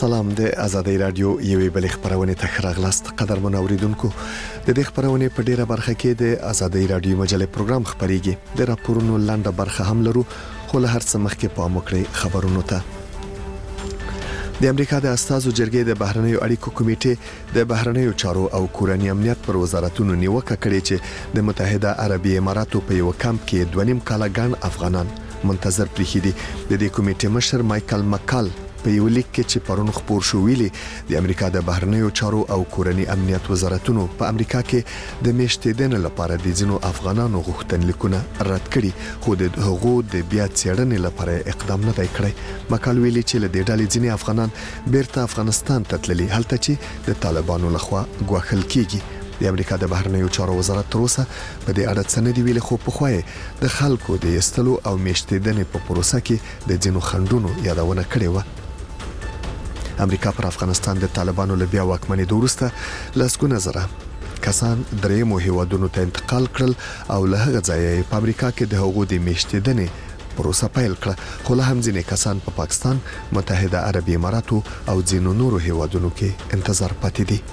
سلام د ازادي رادیو یوې بل خبرونه ته راغلاست قدرمن اوریدونکو د دې خبرونه په ډیره برخه کې د ازادي رادیو مجله پروګرام خبريږي د راپورونو لاندې برخه هم لرو خو له هر څه مخکې پام وکړئ خبرونو ته د امریکا د استازو جرګې د بهرنیو اړیکو کمیټې د بهرنیو چارو او کورنی امنیت پر وزارتونو نیوکه کړې چې د متحده عربی اماراتو په یو کمپ کې 2.5 کاله ګڼ افغانان منتظر پریخي دي د دې کمیټې مشر مایکل مکال په یو لیک کې چې پرون خبر شو ویلي د امریکا د بهرنیو چارو او کورنی امنیت وزارتونو په امریکا کې د میشتېدنې لپاره د ځینو افغانانو غوښتنلیکونه رد کړي خو د هغو د بیا څېړنې لپاره اقدام نه دی کړی مکال ویلي چې له دې ډلې ځینې افغانان بیرته افغانستان ته تللي هلته چې د طالبانو لخوا ګواښل کیږي د امریکا د بهرنیو چارو وزارت تر اوسه په دې اړه څه نه دی ویلي خو په خوای د خلکو د ایستلو او میشتېدنې په پروسه کې د ځینو خنډونو یادونه کړې و امریکا پر افغانستان د طالبانو له بیا واکمنۍ وروسته لسګونه زره کسان درېمو هیوادونو ته انتقال کړل او له هغه ځایه په امریکا کې د هغو د میشتېدنې پروسه پیل کړه خو له هم ځینې کسان په پاکستان متحده عربی اماراتو او ځینو نورو هیوادونو کې انتظار پاتې دي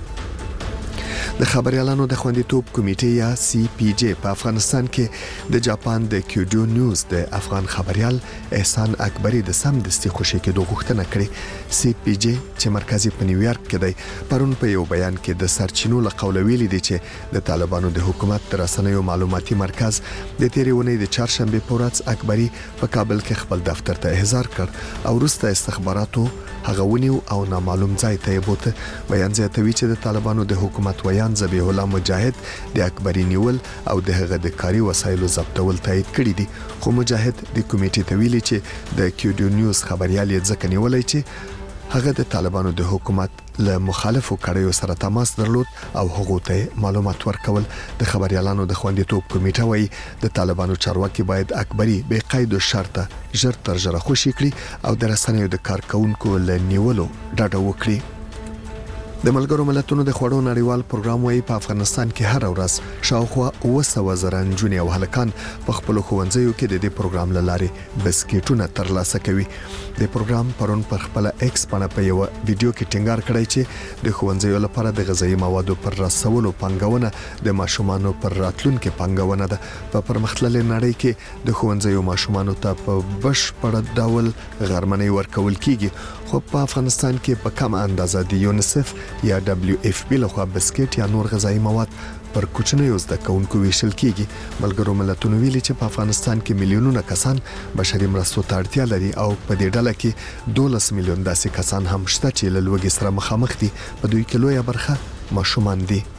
د خبريالانو د خوندیتوب کمیټې یا سی پی جی په افغانستان کې د جاپان د کیوډو نیوز د افغان خبريال احسان اکبری د سمدستي خوشی کې دوه غوښتنه کړې سی پی جی چې مرکزی په نیویارک کې دی پرون په یو بیان کې د سرچینو له قوله ویلي دي چې د طالبانو د حکومت د رسنیو معلوماتي مرکز د تیرېونې د چهارشنبه په ورځ اکبری په کابل کې خپل دفتر ته احضار کړ او وروسته استخباراتو هغه ونیو او نامعلوم ځای ته بوته بیان زیاتوي چې د طالبانو د حکومت ویان ذبیح الله مجاهد د اکبری نیول او د هغه د کاري وسایلو ضبطول تایید کړی دي خو مجاهد د کمیټې ته ویلي چې د کیوډو نیوز خبريال یې ځکه نیولای چې هغه د طالبانو د حکومت له مخالفو کړیو سره تماس درلود او هغه ته معلومات ورکول د خبريالانو د خوندیتوب کمیټه وایي د طالبانو چارواکي باید اکبری به قید شرط ژر تر ژره خوشي کړي او د رسنیو د کارکونکو له نیولو ډډه وکړي د ملګرو ملتونو د خوړو نړیوال پروګرام وايي په افغانستان کې هر ورځ شاوخوا 200,000 نجونې او هلکان په خپل ښوونځیو کې د دې پروګرام لارې بسکټونه ترلاسه کوي د پروګرام پرون پر خپل ایکس باندې په یو ویډیو کې ټینګار کړی چې د ښوونځیو لپاره د غذایی موادو پر رسولو پنګونه د ماشومانو پر راتلونکو پنګونه ده په پرمختللې نړۍ کې د ښوونځیو ماشومانو ته په بشپړ ډول غرمنۍ ورکول کیږي خو په افغانستان کې په کم اندازه د یونیسف یا دبليو اف پی لخوا بسکټ یا نور غذایی مواد پر کوچنیو زده کوونکو ویشل کیږي ملګرو ملتونو ویلي چې په افغانستان کې میلیونونه کسان بشري مرستو ته اړتیا لري او په دې ډله کې 12 میلیون داسې کسان هم شته چې له لوږې سره مخامخ دي په دوی کې لویه برخه ماشومان دي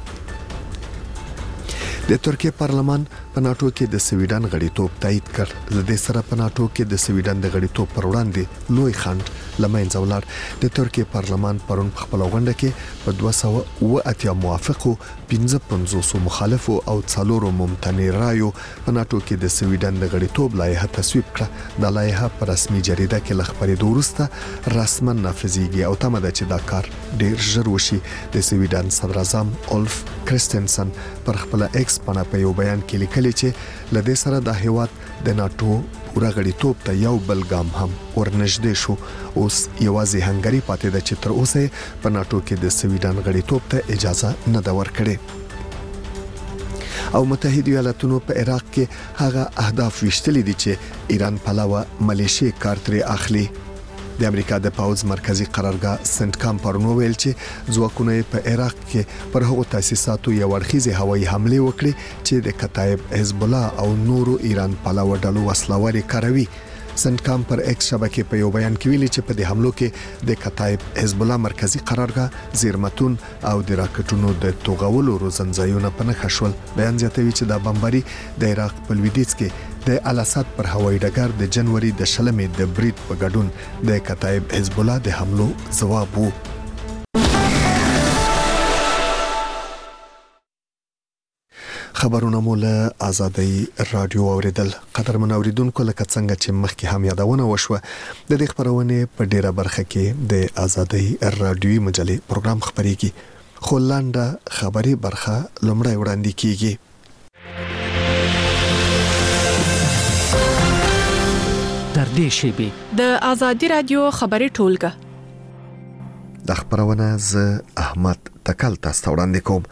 د ترکیه پارلمان په ناتو کې د سویډن غړیتوب تایید کړ د دې سره په ناتو کې د سویډن د غړیتوب پر وړاندې لوی خنډ لمنځه ولاړ د ترکیه پارلمان پرون په خپل غونډه کې په 280 موافقو 55 مخالفو او 4 ممتنع رایو په ناتو کې د سویډن د غړیتوب لایحه تصویب کړه د لایحه په رسمي جریده کې لخبرې وروسته رسما نافذیږي او تمه ده چې دا کار ډیر ژر وشي د سویډن صدر اعظم اولف کرستنسن پر خپل ایکس باندې په یو بیان کې لیکلي چې لدې سره د هیواد د ناتو پورا غړیتوب ته یو بل ګام هم ورنږدې شو اوس یوازې هنګری پاتې ده چې تر اوسه په ناتو کې د سویډن غړیتوب ته اجازه نه ده ورکړې او متحده ایالاتونو په عراق کې هغه اهداف وشتلي دي چې ایران پلاوه ملیشي کارتري اخلي د امریکا د پاوز مرکزی قرارګاه سنټکام پرونو ویل چې ځواکونه په عراق کې پر هغو تاسیساتو یو ورخیزه هوایي حمله وکړي چې د کتایب حزب الله او نورو ایران پلاوه ډلو وسلواري کاروي سنټکام پر ایکس شبکې په یو بیان کې ویلي چې په دې حملو کې د کتایب حزب الله مرکزی قرارګاه زیرمتون او د راکټونو د توغولو روزنځایونه په نښه شول بیان زیاتوي چې د بمباري د عراق په لویدیځ کې د الاسد پر هوایي ډګر د جنوري د شلمې د برید په ګډون د کتایب حزب الله د حملو ځواب وو خبرونه مول ازادي رادیو اوریدل قدرمن اوریدونکو لکه څنګه چې مخکې هم یادونه وشوه د دې خبرونه په ډیره برخه کې د ازادي رادیو مجلې پروګرام خبريږي خو لاندې خبري برخه لومړی وړاندې کیږي در دې شیبې د ازادي رادیو خبري ټولګه د خبرونه ز احمد تکل تاسو وړاندې کوم.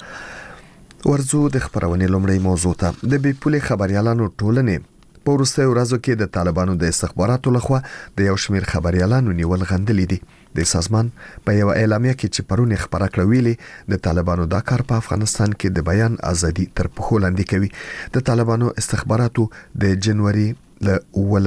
ورزو د خبرونې لومړی موضوع ته. د بیپولي خبريالانو ټولنې په وروستیو ورځو کې د طالبانو د استخباراتو لخوا د یو شمېر خبريالانو نیول غندلې دي. د سازمان په یو اعلامیه کې چې پرون خبره کړې ویلي د طالبانو دا کار په افغانستان کې د بیان ازادي تر پښو لاندې کوي. د طالبانو استخباراتو د جنوري له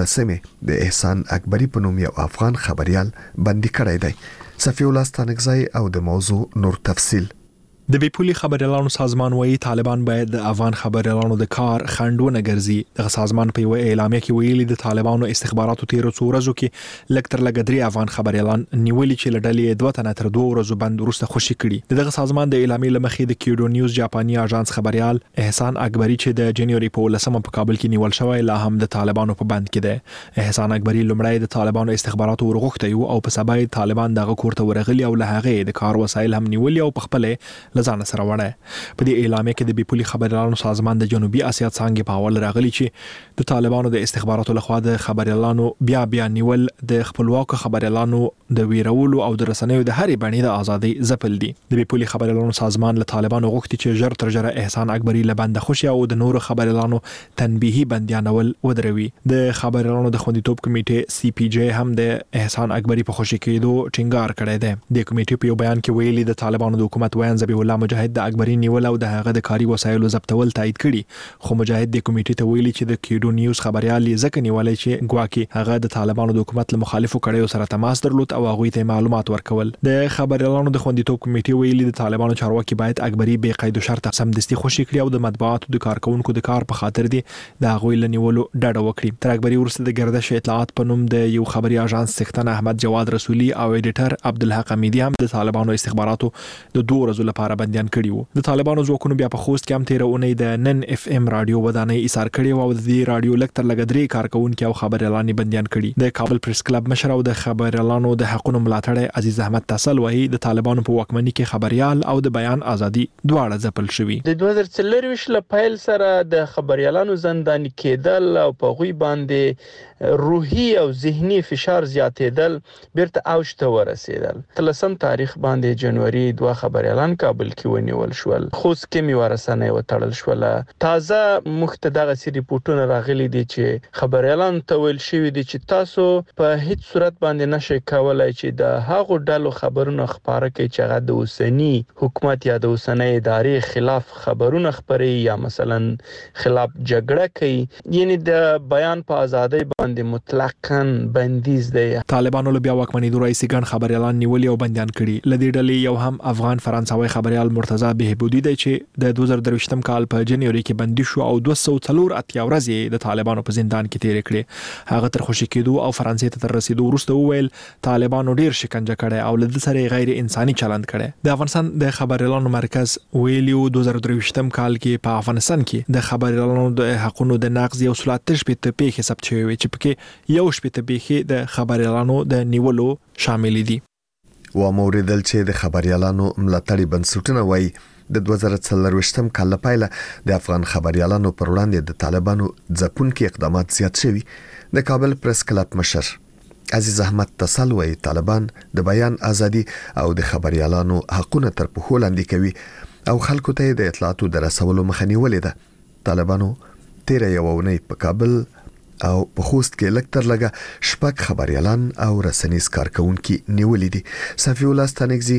18 د احسان اکبری په نوم یو افغان خبريال بندي کړی دی. صفی الله ستانکزی او د موضوع نور تفصیل. د بیپولي خبريالانو سازمان وایي طالبان باید د افغان خبريالانو د کار خنډونه ګرځي. د سازمان په یو اعلامیه کې ویلي د طالبانو استخباراتو تیرو څو ورځو کې لکتر لګدري افغان خبريالان نیولې چې لړلې 2 تنه تر 2 ورځو بند ورسته خوشي کړي. دغه سازمان د اعلامیې لمخې د کیډو نیوز جاپاني اژانس خبريال احسان اکبری چې د جنوري په 18 په کابل کې نیول شوی لا هم د طالبانو په بند کې دی. احسان اکبری لومړی د طالبانو استخباراتو ورغوښته یو او په سبا طالبان دغه کورته ورغلي او له هغه د کار وسایل هم نیولې او په خپل ځان سره وړه. په دې اعلامیه کې د بیپولي خبريالانو سازمان د جنوبي اسیا څنګه په اول راغلي چې د طالبانو د استخباراتو لخوا د خبريالانو بیا نیول د خپلواک خبريالانو د ویرولو او د رسنیو د هرې بڼې د ازادي ځپل دي. د بیپولي خبريالانو سازمان له طالبانو غوښتي چې ژر تر ژره احسان اکبری له بند خوشي او د نورو خبريالانو تنبیهي بندیانول ودروي. د خبريالانو د خوندیتوب کمیټې سی پی جی هم د احسان اکبری په خوشي کېدو ټینګار کړی دی. د کمیټې په یو بیان کې ویلي د طالبانو د حکومت ویان ذبیح الله مجاهد د اکبری نیول او د هغه د کاري وسایلو ضبطول تایید کړي. خو مجاهد د کمیټې ته ویلي چې د کیډو نیوز خبريال یې ځکه نیولای چې ګواکي هغه د طالبانو د حکومت له مخالفو کړیو سره تماس درلود او هغه ته معلومات ورکول. د خبريالانو د خوندیتوب کمیټې ویلي د طالبانو چارواکي باید اکبری بې قید شرط سمدستي خوشي کړي او د مطبوعاتو د کارکونکو د کار په خاطر دي د هغه لنیولو ډډه وکړي. تر اکبری ورسته د گردش اطلاعات په نوم د یو خبري اژانس څښتن احمد جواد رسولي او ایډیټر عبدالحق حمیدی هم د طالبانو استخباراتو د 2 ورځو لپاره بنديان کړي وو. د طالبانو ځواکونو بیا په خوست کې هم تیر اونۍ د نن اف ام رادیو ودانۍ ایثار کړي او د دې رادیو لکتر لګدري کارکونکو او خبريالان بنديان کړي. د کابل پریس کلب مشر او د خبريالانو د حقوقو ملاتړ عزیز احمد تسل وایي د طالبانو په واکمنۍ کې خبريال او د بیان ازادي دواړه ځپل شوي. د 2024 له پیل سره د خبريالانو زنداني کېدل او په غوي باندې روحي او ذهني فشار زیاتېدل بیرته اوج ته ورسېدل. 13 تاریخ باندې جنوري 2 خبريالان کابل کې ونیول شول. خوست کې میوارسنه وتړل شول. تازه مختدغه سي ریپورتونه راغلي دي چې خبريالان ته ویل شوی دي چې تاسو په هیڅ صورت باندې نشئ کولای چې د هغو ډلو خبرونه خبره کوي چې هغه د اوسنی حکومت یا د اوسنی ادارې خلاف خبرونه خبري یا مثلا خلاف جګړه کوي. یعنی د بیان په ازادۍ باندې مطلقاً بندیز دی. طالبانو له بیا واکمنۍ دوه رئیس ګڼ خبريالان نیولي او بنديان کړي. لدې ډلې یو هم افغان فرانسوي خبريال مرتضی بهبودی دی چې د 2023م کال په جنوري کې بندي شو او 204 ورځې د طالبانو په زندان کې تیر کړې. هغه تر خوشي کېدو او فرانسې ته تر رسیدو وروسته وویل طالبانو ډیر شکنجه کړي او له سره غیر انساني چلند کړي. د افغانستان د خبريالانو مرکز ویلیو 2023م کال کې په افغانستان کې د خبريالانو د حقوقو د نقض یو 38 پیښې ثبت شوې چې پکې یو شپږ پیښې د خبريالانو د نیولو شامل دي. و موریدل چې د خبريالانو ملاتړي بنسټونه وایي د 2024م کال لپاره د افغان خبريالانو پر وړاندې د طالبانو ځپونکي اقدامات زیات شوي. د کابل پریس کلب مشر عزیز احمد تسل وایي طالبان د بیان ازادي او د خبريالانو حقوقونه تر پښو لاندې کوي او خلکو ته د اطلاعاتو د رسولو مخه نیولې ده. طالبانو تیر یو اونۍ په کابل او په خوست کې لکتر لګه شپږ خبريالان او رسنیز کارکونکو نیولې دي. صفی الله ستانکزی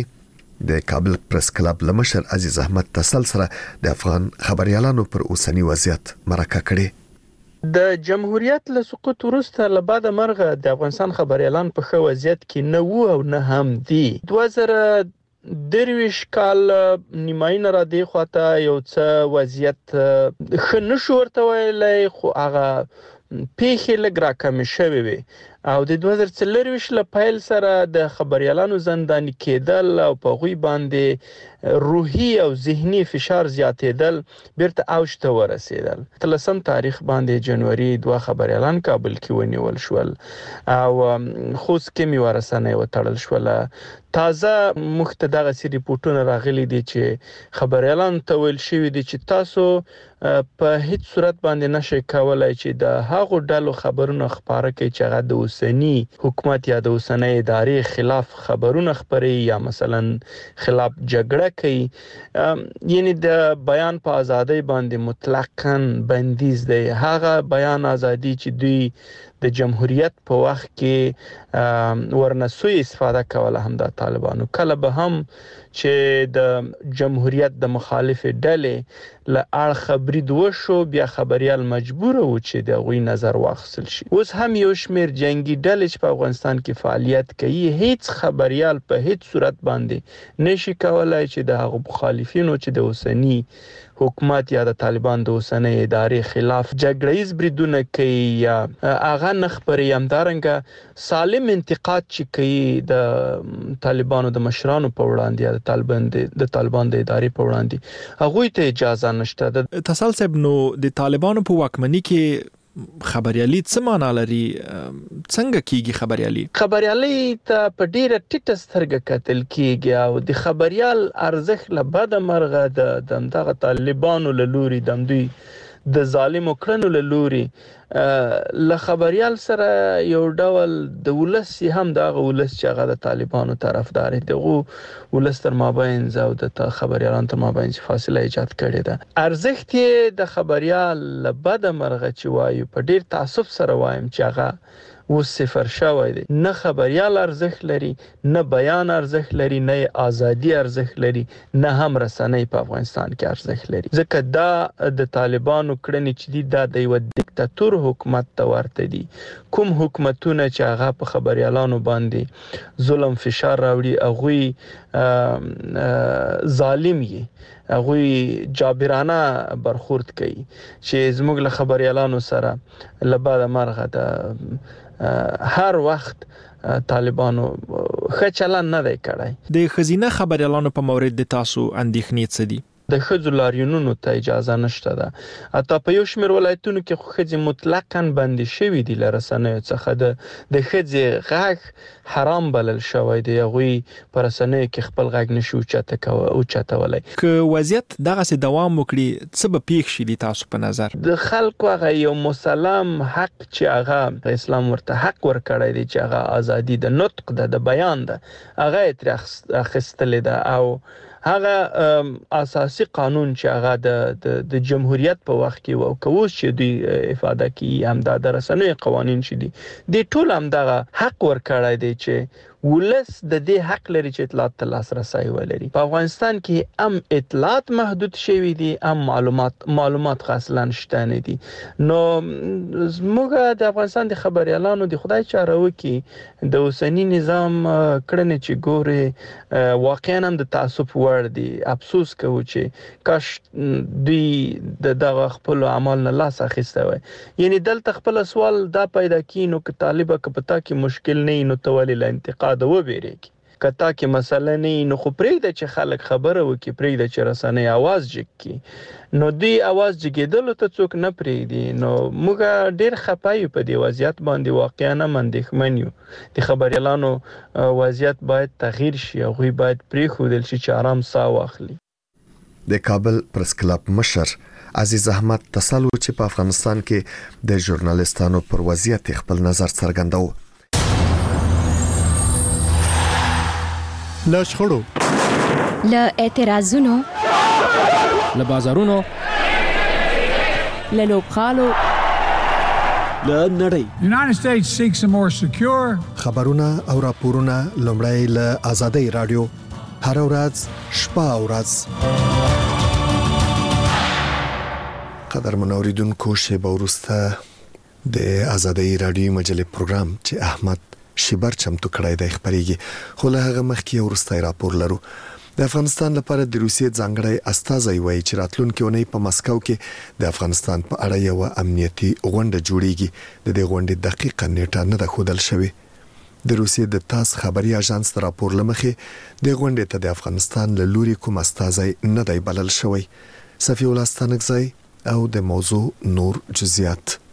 د کابل پریس کلب لمشر عزیز احمد تسل سره د افغان خبريالانو پر اوسنی وضعیت مرکه کړي. د جمهوریت له سقوط وروسته له بعد مرغه د افغانستان خبريالان په ښه وضعیت کې نه وو او نه هم دي. 2023 کال نیماینه را دی خواته یو څه وضعیت ښه نشو ورته ویلای خو هغه پیښې لږ راکمې شوې وي او د 2024 له پیل سره د خبريالانو زنداني کېدل او په غوي باندې روحي او ذهني فشار زیاتېدل بیرته اوج ته ورسېدل. 13 تاریخ باندې جنوري 2 خبريالان کابل کې ونیول شول او خوست کې میوارسنه وتړل شول. تازه مختدغه سي ریپورتونه راغلي دي چې خبريالان ته ویل شوی دي چې تاسو په هیڅ صورت باندې نشئ کولای چې د هغو ډلو خبرونه خبره کوي چې هغه د اوسنی حکومت یا د اوسنۍ ادارې خلاف خبرونه خبري یا مثلا خلاف جګړه کوي یعنی د بیان په ازادۍ باندې مطلقاً بندیز دی. هغه بیان ازادي چې دوی د جمهوریت په وخت کې ورنسوي استفاده کوله هم د طالبانو کله به هم چې د جمهوریت د مخالف ډلې له اړخ برید وشو بیا خبريال مجبور و چې د غوي نظر واخیستل شي. اوس هم یو شمیر جنگي ډلې چې په افغانستان کې فعالیت کوي هیڅ خبريال په هیڅ صورت باندې نشي کولای چې د هغو مخالفینو چې د اوسنی حکومت یا د طالبان د اوسنۍ ادارې خلاف جګړه‌یز بریدونه کوي یا هغه نخبري همدارنګه سالم انتقاد چې کوي د طالبانو د مشرانو په وړاندې یا د طالبان د ادارې په وړاندې هغه ته اجازه نشته. تسلسل نو د طالبانو په واکمنۍ کې خبريالي څه معنا لري؟ څنګه کیږي خبريالي؟ خبريالي ته په ډیره ټیټه سترګه کتل کیږي او د خبريال ارزښت له بد مرغه د دغه طالبانو له لوري دوی د ظالمو کړنو له لوري له خبريال سره یو ډول د ولسی هم دغه ولس چې هغه د طالبانو طرفدار دي غو ولس تر مابین زو د خبريالانو تر مابین فاصله ایجاد کړي ده. ارزښت د خبريال له بد مرغه چې وایو په ډیر تعصب سره وایم چې هغه و صفر شوی دی. نه خبريال ارزښت لري نه بیان ارزښت لري نه ازادي ارزښت لري نه هم رسنۍ په افغانستان کې ارزښت لري ځکه دا د طالبانو کړنې چې دي دا د یو دیکتاتور حکومت ته ورته دي. کوم حکومتونه چې هغه په خبريالانو باندې ظلم فشار راوړي هغه ظالم وي هغه جابرانه برخورد کوي چې زموږ له خبريالانو سره لبا د مرغه د هر وخت طالبانو خچلان نه دی کړای. د خزینه خبريالانو په مورید د تاسو اندېښنې څه دي؟ د خځو لاریونونو ته اجازه نشته ده. حتی په یو شمېر ولایتونو کې خځې مطلقاً بندي شوي دي له رسنیو څخه. د خځې غږ حرام بلل شوی دی. هغوی په رسنیو کې خپل غږ نشي اوچتولی. که وضعیت دغسې دوام وکړي څه به پیښ شي تاسو په نظر؟ د خلکو هغه یو مسلم حق چې هغه اسلام ورته حق ورکړی دی چې هغه ازادي د نطق ده د بیان ده هغه ترې اخیستلې ده او هغه اساسي قانون چې هغه د جمهوریت په وخت کې او کوس چې دوی افاده کوي هم د رسنیو قوانين چې دي د ټول هم دغه حق ورکړی دی چې ولس د دې حق لري چې اطلاعات ته لاسرسي ولري. په افغانستان کې هم اطلاعات محدود شوي دي هم معلومات اصلا شته نه دي. نو موږ د افغانستان د خبريالانو د خدای چاره وکي د اوسنی نظام کړنې چې ګوري واقعا هم د تعصب وړ دي. افسوس کوو چې کاش دوی دغه خپل اعمال نه لاس اخیسته وي. یعنی دلته خپل سوال دا پیدا کینو چې طالبه کپتا کې مشکل نه نو تولی لا انتقاد د وبېریږي کتا کې مسله نه نو خو پرېږده چې خلک خبره وکړي پرېږده چې رسنۍ आवाज جګي نو دی आवाज جګېدلو ته څوک نه پرېږدي. نو موږ ډېر خپایو په دې وضعیت باندې واقعا اندېښمن یو. د خبريالانو وضعیت باید تغییر شي هغوی باید پرېښودل شي چې آرام ساه واخلي. د کابل پریس کلب مشر عزیز احمد تسلو چې په افغانستان کې د ژورنالیستانو پر وضعیت خپل نظر څرګنداوه. له شخړو له اعتراضونو له بازارونو له لوبغالو له نړۍ The United States seeks a more secure خبرونه او راپورونه لومړی له آزادۍ رادیو هر ورځ شپه او ورځ. قدرمن اوریدونکو شیبه وروسته د آزادۍ رادیو مجلې پروګرام چې احمد شیبر چمتو کړای دی خبريږي خو له هغه مخکې ورستای راپور لرو. د افغانستان لپاره د روسیې ځانګړی استازی وایي چې راتلونکي اونۍ په مسکو کې د افغانستان په اړه یو امنیتي غونډه جوړیږي. د دې غونډې دقیقه نیټه نه ده ښودل شوې. د روسیې د تاس خبري اژانس تر راپور لمخې د غونډې ته د افغانستان له لوري کوم استازی نه دی بلل شوی. صفي الله ستانکزی او د موضوع نور جزئیات.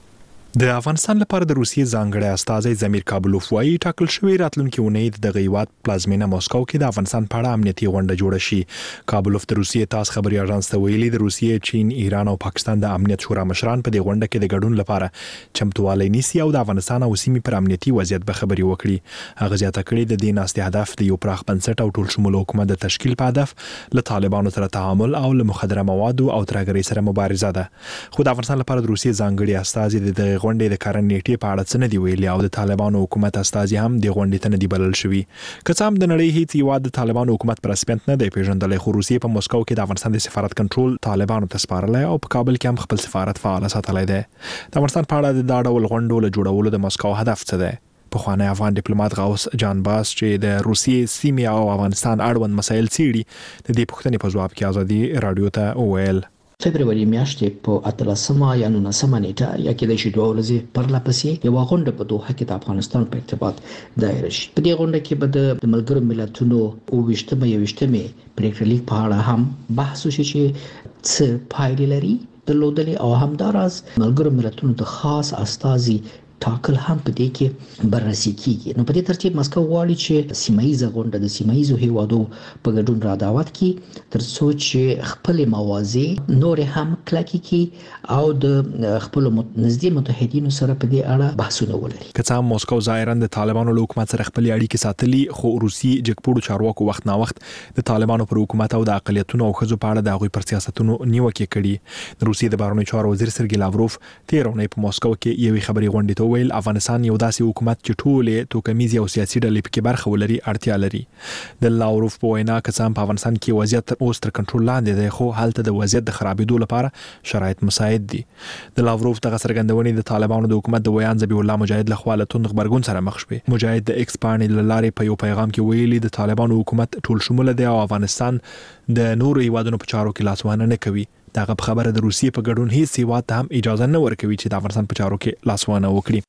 د افغانستان لپاره د روسیې ځانګړی استازی زمیر کابلوف وايي ټاکل شوی راتلونکي اونۍ د غیوات پلازمینه مسکو کې د افغانستان په اړه امنیتي غونډه جوړه شي. کابلوف د روسیې تاس خبري اژانس ته ویلي د روسیې، چین، ایران او پاکستان د امنیت شورا مشران په دې غونډه کې د ګډون لپاره چمتووالی نیسي او د افغانستان او سیمې پر امنیتي وضعیت به خبري وکړي. هغه زیاته کړې د دې ناستې هدف د یو پراخ بنسټ او ټول شموله حکومت د تشکیل په هدف له طالبانو سره تعامل او له مخدره موادو او ترهګرۍ سره مبارزه ده. خو د افغانستان لپاره د روسیې ځانګړي استازي د غونډې د کارن نیټې په اړه څه نه دی ویلي او د طالبانو حکومت استازي هم د غونډې ته نه دی بلل شوي. که څه هم د نړۍ هیڅ هیواد د طالبانو حکومت پر رسمیت نه دی پیژندلی، خو روسیې په مسکو کې د افغانستان د سفارت کنټرول طالبانو ته سپارلی او په کابل کې هم خپل سفارت فعال ساتلی دی. د افغانستان په اړه د دا ډول غونډو له جوړولو د مسکو هدف څه دی؟ پخوانی افغان ډیپلوماټ غوث جان باس چې د روسیې، سیمې او افغانستان اړوند مسایل څیړي د دې پوښتنې په ځواب کې ازادي رادیو ته وویل: فبرवरी میاشتې په 18 یا 19 نیټه یا کې د شیدو ولزي پرلپسې یو غونډه په دوحه کې د افغانستان په ارتباط دایر شي. په دې غونډه کې به د ملګرو ملتونو او وشتمه پریکړې په اړه هم بحث وشي چې څه پایلې لري درلودلې او همداراز ملګرو ملتونو د خاص استازي ټاکل هم په دې کې بررسي کیږي. نو په دې ترتیب مسکو غواړي چې سیمایي غونډه د سیمایي هیوادو په ګډون را دعوت کړي ترڅو چې خپل موازی نور هم کلکې کی او د خپل نږدې متحدینو سره په دې اړه بحثونه ولري. که څه هم مسکو ظاهرا د طالبانو له حکومت سره خپل اړیکې ساتلي، خو روسي جګپوړو چارواکو وخت نا وخت د طالبانو پر حکومت او د اقلیتونو او ښځو په اړه د هغوی پر سیاستونو نیوکې کړي. د روسي د بهرنیو چارو وزیر سرګي لاوروف تیر اونۍ په مسکو کې یوې خبري غونډې ته ویل افغانستان یو داسې حکومت چې ټولې توکمیزي او سیاسي ډلې پکې برخه ولري اړتیا لري. د لاوروف په وینا که څه هم په افغانستان کې وضعیت اوس تر کنټرول لاندې دی، خو هلته د وضعیت د خرابېدو لپاره شرایط مساعد دي. د لاوروف دغه څرګندونې د طالبانو د حکومت د ویان ذبیح الله مجاهد لخوا له توند غبرګون سره مخ شوې. مجاهد د ایکس پاڼې له لارې په یو پیغام کې ویلي د طالبانو حکومت ټول شموله دی او افغانستان د نورو هیوادونو په چارو کې لاسوهنه نه کوي. دغه خبره د روسیې په ګډون هیڅ هیواد ته هم اجازه نه ورکوي چې د افغانستان په چارو کې لاسوهنه وکړي.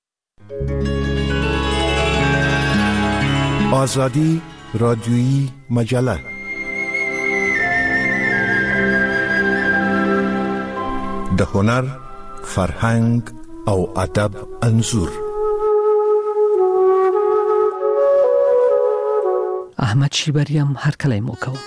آزادی رادیویی مجله د هنر، فرهنګ او ادب انځور. احمد شیبریم هر کله مو کوم.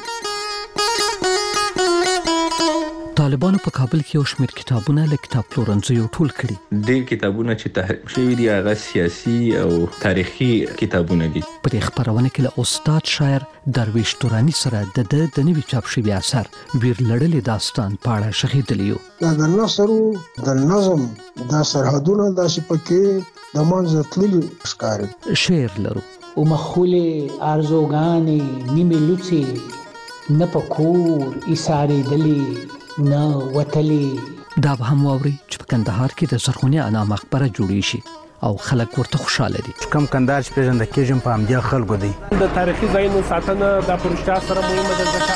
طالبانو په کابل کې یو شمېر کتابونه له کتاب پلورنځیو ټول کړي. د کتابونه چې تحریم شوي دي هغه سیاسي او تاریخي کتابونه دي. په دې خبرونه کې له استاد شاعر درویش تورانی سره د نوي چاپ شوي اثر ویر لړلې داستان په اړه شهیدلیو. د نثر د نظم د سرحدونو د شپکې د منځ تللي ښکاري. شعر لرو او مخولې ارزوګانې نیمه لوڅې نه پکور ایسارې دلی نه وتلی. دا به هم واوري چې په کندهار کې د زرغونې انا مقبره جوړې شي او خلک ورته خوشاله دي. کم کندهار چې پیژنده کېږم په همدې خلکو دی. د تاریخي ځایونو ساتنه د پرشتیا سره مهمه ده.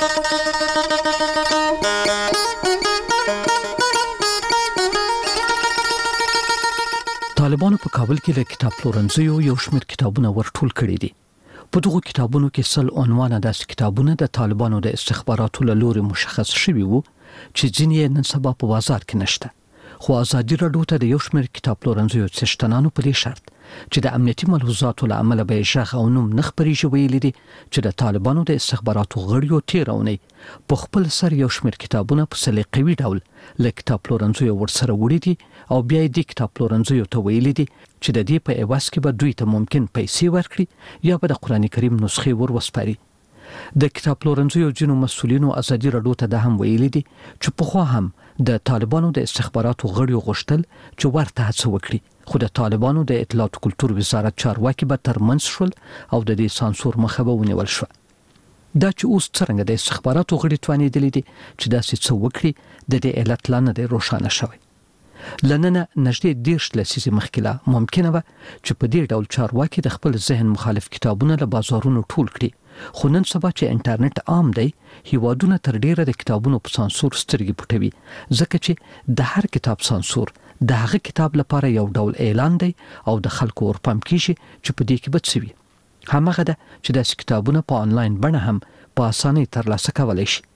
طالبانو په کابل کې له کتاب پلورنځیو یو شمېر کتابونه ورټول کړي دي. په دغه کتابونو کې 100 عنوانه داسې کتابونه د طالبانو د استخباراتو له لوري مشخص شوي وو چې ځینې نن سبا په بازار کې نشته. خو ازادي راډیو ته د یو شمېر کتاب پلورنځیو څښتنانو په دې شرط چې د امنیتي ملحوظاتو له امله به ژغ او نوم نه خپرېږي ویلي دي چې د طالبانو د استخباراتو غړیو تیرونی په خپل سر یو شمېر کتابونه په سلیقوي ډول له کتاب پلورنځیو ورسره وړي دي او بیا یې د کتاب پلورنځیو ته ویلي دي چې د دې په عوض کې به دوی ته ممکن پیسې ورکړي یا به د قرآن کریم نسخې ور وسپاري. د کتاب پلورنځیو ځینو مسؤلینو ازادي راډیو ته د هم ویلي دي چې پخوا هم د طالبانو د استخباراتو غړیو غوښتل چې ورته هڅه وکړي، خو د طالبانو د اطلاعات او کلتور وزارت چارواکي به ترمنځ شول او د دې سانسور مخه به ونیول شو. دا چې اوس څنګه د استخباراتو غړي توانېدلي دي چې داسې څه وکړي د دې علت لا نه دی روښانه شوی. لننه نږدې 10 لسیزې مخکې ممکنه وه چې په دې ډول چارواکي د خپل ذهن مخالف کتابونه له بازارونو ټول کړي، خو نن سبا چې انټرنیټ عام دی هیوادونه تر ډیره د کتابونو په سانسور سترګې پټوي، ځکه چې د هر کتاب سانسور د هغه کتاب لپاره یو ډول اعلان دی او د خلکو ورپام کیږي چې په دې کې به څه وي. همغه ده چې داسې کتابونه په آنلاین بڼه هم په اسانۍ ترلاسه کولی شي.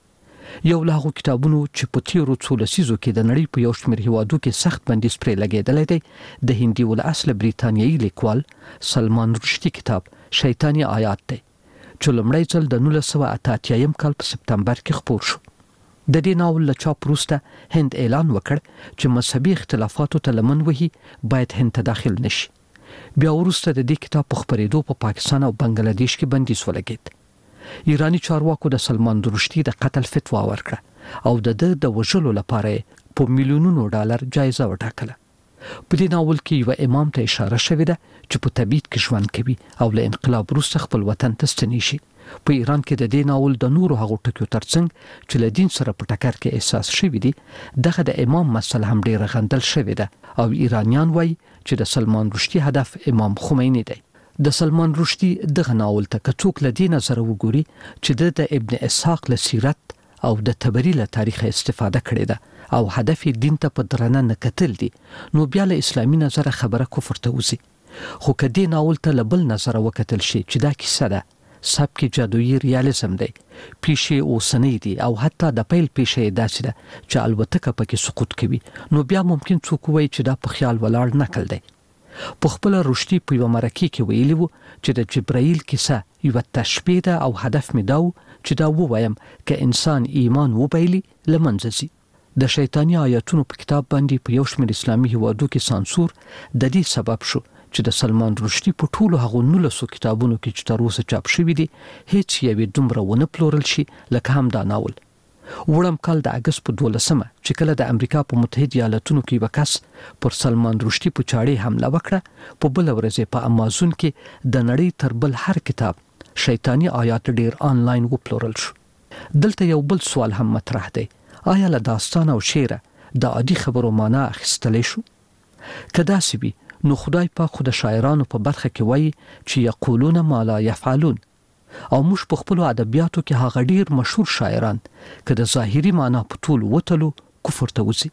یو له هغو کتابونو چې په تیرو څو لسیزو کې د نړۍ په یو شمېر هیوادو کې سخت بندیز پرې لګېدلی دی د هندي الاصل بریتانیایي لیکوال سلمان رشدي کتاب شیطانی آیات دی چې لومړی ځل د 1988 کال په سپتمبر کې خپور شو. د دې ناول له چاپ وروسته هند اعلان وکړ چې مذهبي اختلافاتو ته لمن وهي باید هند ته داخل نشي. بیا وروسته د دې کتاب په خپرېدو په پاکستان او بنگلاديش کې بندیز ولګېد. ایرانی چارواکو د سلمان رشدي د قتل فتوا ورکړه او د وژلو لپاره په میلیونونو ډالر جایزه وټاکله. په دې ناول کې یو امام ته اشاره شوې ده چې په تبعید کې ژوند کوي او له انقلاب وروسته خپل وطن ته ستنې شي. په ایران کې د دې ناول د نورو هغو ټکیو ترڅنګ چې له دین سره په ټکر کې احساس شوی دی دغه د امام مسله هم ډیره غندل شوې ده او ایرانیان وایي چې د سلمان رشدي هدف امام خمینی دی. د سلمان رشدي دغه ناول ته که څوک له دې نظره وګوري چې د ابن اسحاق له سیرت او د تبری له تاریخ استفاده کړې ده او هدف دین ته په درنه نه کتل دي نو بیا له اسلامي نظره خبره کفر ته وځي. خو که دې ناول ته له بل نظره وکتل شي چې دا کیسه ده سبک جادویی ریالیزم دی پیښې اوسنۍ دي او حتی د پیل پیښې داسې ده چې البته پکې سقوط کوي نو بیا ممکن څوک وایي چې دا په خیال ولاړ نقل دی. په خپل رشدي په یو مرکه کې ویلی وو چې د جبرائیل کیسه یو تشبیه ده او هدف می دا چې دا ووایم که انسان ایمان وبایلی لمنځه ځي. د شیطانی آیاتونو په کتاب باندې په یو شمېر اسلامي هیوادو کې سانسور د دې سبب شو چې د سلمان رشدي په ټولو هغو 19 کتابونو کې چې تر اوسه چاپ شوي دي هیڅ یوې دومره ونه پلورل شي لکه هم دا ناول. وړم کال د اگست په 12مه چې کله د امریکا په متحده ایالاتونو کې وکاس پر سلمان رشدي په چاړې حمله وکړه په بل ورځ په امازون کې د نړۍ تر بل هر کتاب شیطانی آیات ډیر آنلاین وپلورل شو. دلته یو بل سوال هم مطرح دی آیا له داستان او شعر د عادي خبرو معنا اخیستلی شو؟ که داسې وي نو خدای پاک خو د شاعرانو په برخه کې وایي چې یقولون ما لا یفعلون او موږ په خپل ادبیاتو کې هغه ډیر مشهور شاعران که د ظاهري معنا په ټول وتلو کفر ته وځي.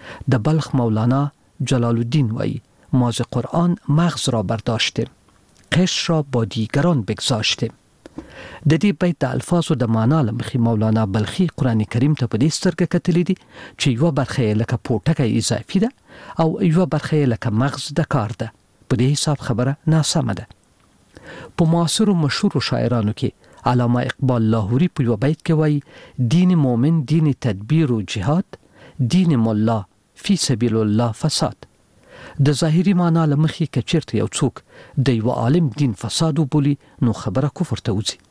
د بلخ مولانا جلال الدین وایي ما ز قرآن مغز را برداشتیم قشر را با دیگران بگذاشتیم. د دې بیت د الفاظو د معنا له مخې مولانا بلخي قرآن کریم ته په دې سترګه کتلی دي چې یوه برخه یې لکه پوټکی اضافي ده او یوه برخه یې لکه مغز د کار ده. په دې حساب خبره ناسمه ده. په معاصرو مشهورو شاعرانو کې علامه اقبال لاهوري په یو بیت کې وایي دین مومن دین تدبیر و جهاد دین مولا فی سبیل الله فساد. د ظاهري معنا له مخې که چیرته یو څوک د یو عالم دین فساد وبولي نو خبره کفر ته وځي.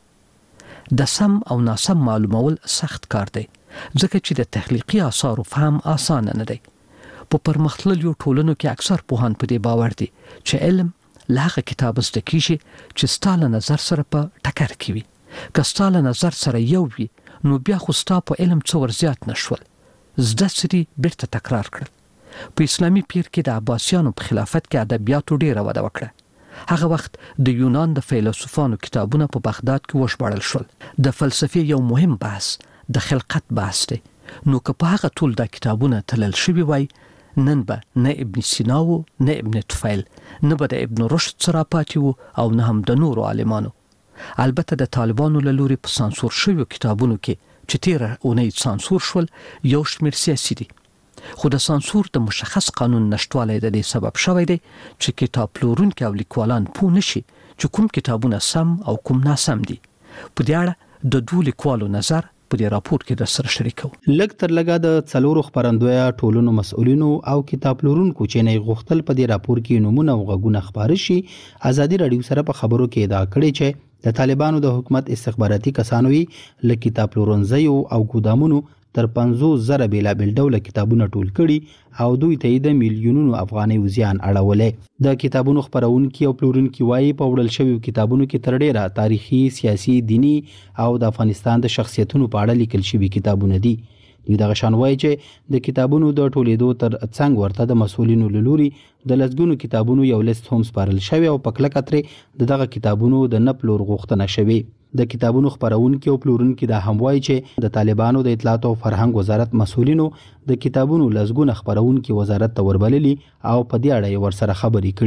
د سم او ناسم معلومول سخت کار دی ځکه چې د تخلیقي آثارو فهم آسانه نه دی. په پرمختللو ټولنو کې اکثر پوهان په دې باور دي چې علم له هغه کتاب زده کیږي چې ستا له نظر سره په ټکر کې وي. که ستا له نظر سره یو وي نو بیا خو ستا په علم څه ور زیات نشول. زده سری بیرته تکرار کړل. په اسلامي پیر کې د عباسیانو په خلافت کې ادبیاتو ډیره وده وکړه. هغه وخت د یونان د فیلسوفانو کتابونه په بغداد کې وژباړل شول. د فلسفې یو مهم بحث د خلقت بحث دی. نو که په هغه ټول د کتابونه تلل شوي وای نن به نه ابن سینا و نه ابن طفیل نه به د ابن رشد سره پاتې و او نه هم د نورو عالمانو. البته د طالبانو له لوري په سانسور شویو کتابونو کې چې تیره اونۍ سانسور شول یو شمېر سیاسي دي. خو د سانسور د مشخص قانون نشټوالی د دې سبب شوی دی چې کتاب پلورونکي او لیکوالان پوه نشي چې کوم کتابونه سم او کوم ناسم دي. په دې اړه د دوه لیکوالو نظر په دې راپور کې در سره شریکو. لږ تر لږه د څلورو خبرندویه ټولنو مسؤلینو او کتاب پلورونکو چې نه غوښتل په دې راپور کې نمونه او غږونه خبري شي ازادي رادیو سره په خبرو کې ادعا کړې چې د طالبانو د حکومت استخباراتي کسانو له کتاب پلورنځیو او ګودامونو تر 50,000 بیلابیل ډوله کتابونه ټول کړي او دوی ته د میلیونونو افغانۍ زیان اړولې. د کتابونو خپرونکي او پلورونکي وایي په وړل شویو کتابونو کې تر ډیره تاریخي، سیاسي، دینی او د افغانستان د شخصیتونو په اړه لیکل شوي کتابونه دي. دوی دغه شان وایي چې د کتابونو د ټولېدو تر څنګ ورته د مسؤلینو له لوري د لسګونو کتابونو یو لیست هم سپارل شوی او په کلکه ترې دغه کتابونو د نه پلور غوښتنه شوې. د کتابونو خپرونکي او پلورونکي دا هم وایي چې د طالبانو د اطلاعات او فرهنګ وزارت مسؤلینو د کتابونو لسګونه خپرونکي وزارت ته وربللي او په دې اړه ورسره خبرې کړي.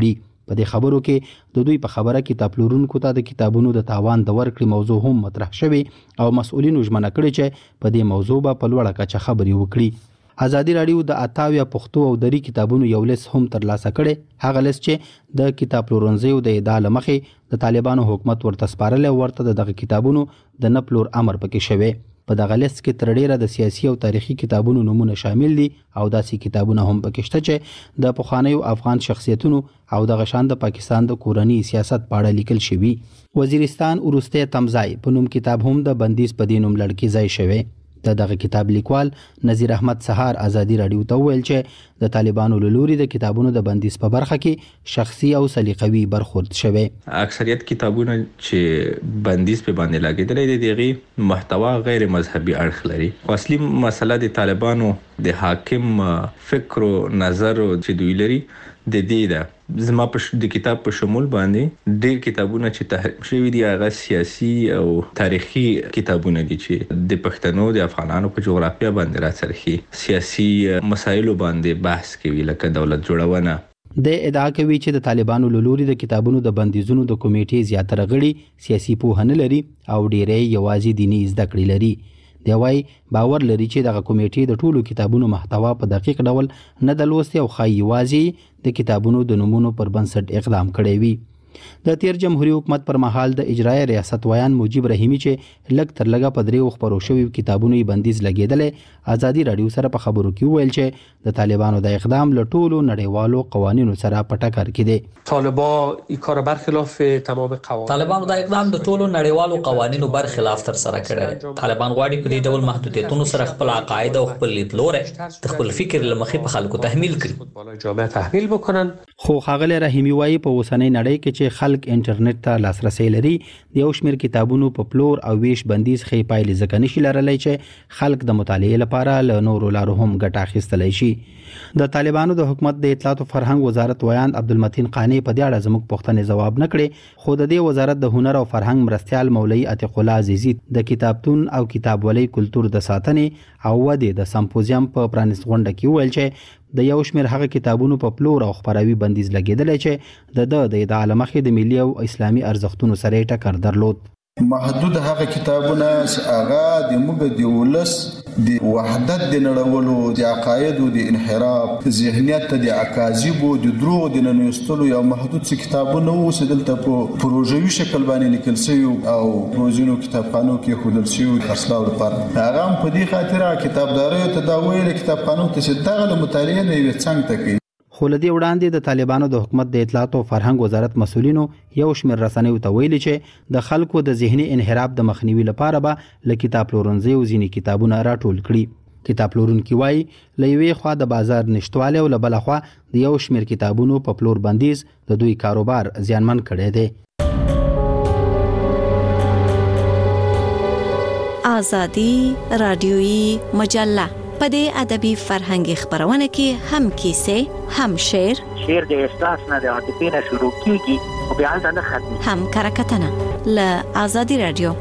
په دې خبرو کې د دوی په خبره کتاب پلورونکو ته د کتابونو د تاوان د ورکړې موضوع هم مطرح شوی او مسؤلینو ژمنه کړې چې په دې موضوع به په لوړه کچه خبرې وکړي. ازادي راډیو د 28 پښتو او دري کتابونو یو لیست هم ترلاسه کړي. هغه لیست چې د کتاب پلورنځیو د ادعا لمخې د طالبانو حکومت ورته سپارلې ورته دغه کتابونو د نه پلور امر پکې شوی. په دغه لیست کې تر ډیره د سیاسي او تاریخي کتابونو نمونه شامل دي او داسې کتابونه هم پکې شته چې د پخوانیو افغان شخصیتونو او د غشان د پاکستان د کورنی سیاست په اړه لیکل شوی. وزیرستان ورسته تمځای په نوم کتاب هم د بندیز په دینوم لړکی ځای شوی. دغه کتاب لیکوال نذیر احمد سهار ازادي راډیو ته ویل چې د طالبانو له لوري د کتابونو د بندیز په برخه کې شخصي او سلیقوي برخورد شوی. اکثریت کتابونه چې بندیز په باندې لګیدل دي دغه محتوا غیر مذهبي اړخ لري. اصلي مسله د طالبانو د حاکم فکر او نظر چې دوی لري د دې ده. زما په د کتاب په شمول باندې ډېر کتابونه چې تحریم شوي دي هغه سیاسي او تاریخي کتابونه دي چې د پښتنو د افغانانو په جغرافیه باندې راڅرخي سیاسي مسایلو باندې بحث کوي لکه دولت جوړونه. د ادعا کوي چې د طالبانو له لوري د کتابونو د بندیزونو د کمیټې زیاتره غړي سیاسي پوهه نه لري او ډېری یوازې دیني زده کړې لري. دی وايي باور لري چې دغه کمیټې د ټولو کتابونو محتوا په دقیق ډول نه د لوستي او خای یوازې د کتابونو د نمونو پر بنسټ اقدام کړی وي. د تیر جمهوریت حکومت پر مهال د اجرای ریاست ویان مجيب رحیمی چې لګ تر لګه په دریو خبرو شوی کتابونو بندیز لګیدل ازادي راډیو سره په خبرو کې ویل چې د طالبانو د اقدام له ټولو نړیوالو قوانینو سره په ټکر کې دي. طالبان این کار برخلاف تمام قوانین طالبانو د اقدام د ټولو نړیوالو قوانینو برخلاف تر سره کړی. طالبان غواړي په دې ډول محدودیتونو سره خپل عقاید او خپل لیدلوري د خپل فکر لمخې په خلکو تحمیل کړي. جامعه تحمیل وکړن. خو ښاغلی رحیمی وايي په اوسنۍ نړۍ کې چې خلک انټرنیټ ته لاسرسي لري د یو شمېر کتابونو په پلور او ویش بندیز خې پایلې ځکه نشي لرلی چې خلک د مطالعې لپاره له نورو لارو هم ګټه اخیستلی شي. د طالبانو د حکومت د اطلاعات او فرهنګ وزارت ویان عبدالمتین قانی په دې اړه زموږ پوښتنې ځواب نه کړي. خو د دې وزارت د هنر او فرهنګ مرستیال مولوي عتیق الله عزیزی د کتابتون او کتابولۍ کلتور د ساتنې او ودې د سمپوزیم په پرانیست غونډه کې ویل چې د یو شمېر هغه کتابونو په پلور او خپراوي بندیز لګیدل چې د ادعا لمخې د ملي او اسلامي ارزښتونو سره ټکر درلود. محدود هغه کتابونه چې هغه د موږ د ولس د وحدت د نړولو د عقاید او د انحراف ذهنیت د اکاذیب او د دروغ د ننوستلو یو محدود څه کتابونه وو چې دلته په پروژوي شکل باندې لیکل شوی او روزینو کتابخانو کې خودل شوی خرڅلاو لپاره هغه په دې خاطر کتابداري ته دا ویل کتابخانو ته چې دغه مطالعه نه وي څنګه تکي. خو لدی وړاندې د طالبانو د حکومت د اطلاعات او فرهنګ وزارت مسؤلینو یو شمېر رسنیو ته ویلي چې د خلکو د ذهني انحراف د مخنیوي لپاره به له کتاب پلورنځیو ځینې کتابونه راټول کړي. کتاب پلورونکي وایي له یوې خوا د بازار نشتوالی او له بله خوا د یو شمېر کتابونو په پلور بندیز د دوی کاروبار زیانمن کړی دی. ازادي راډیویي مجله په دې ادبي فرهنګي خبرونه کې هم کیسې هم شعر د احساس نه د عاطفې نه شروع کیږي او بیا نه ختمي هم کرکټنه له ازادي راډیو.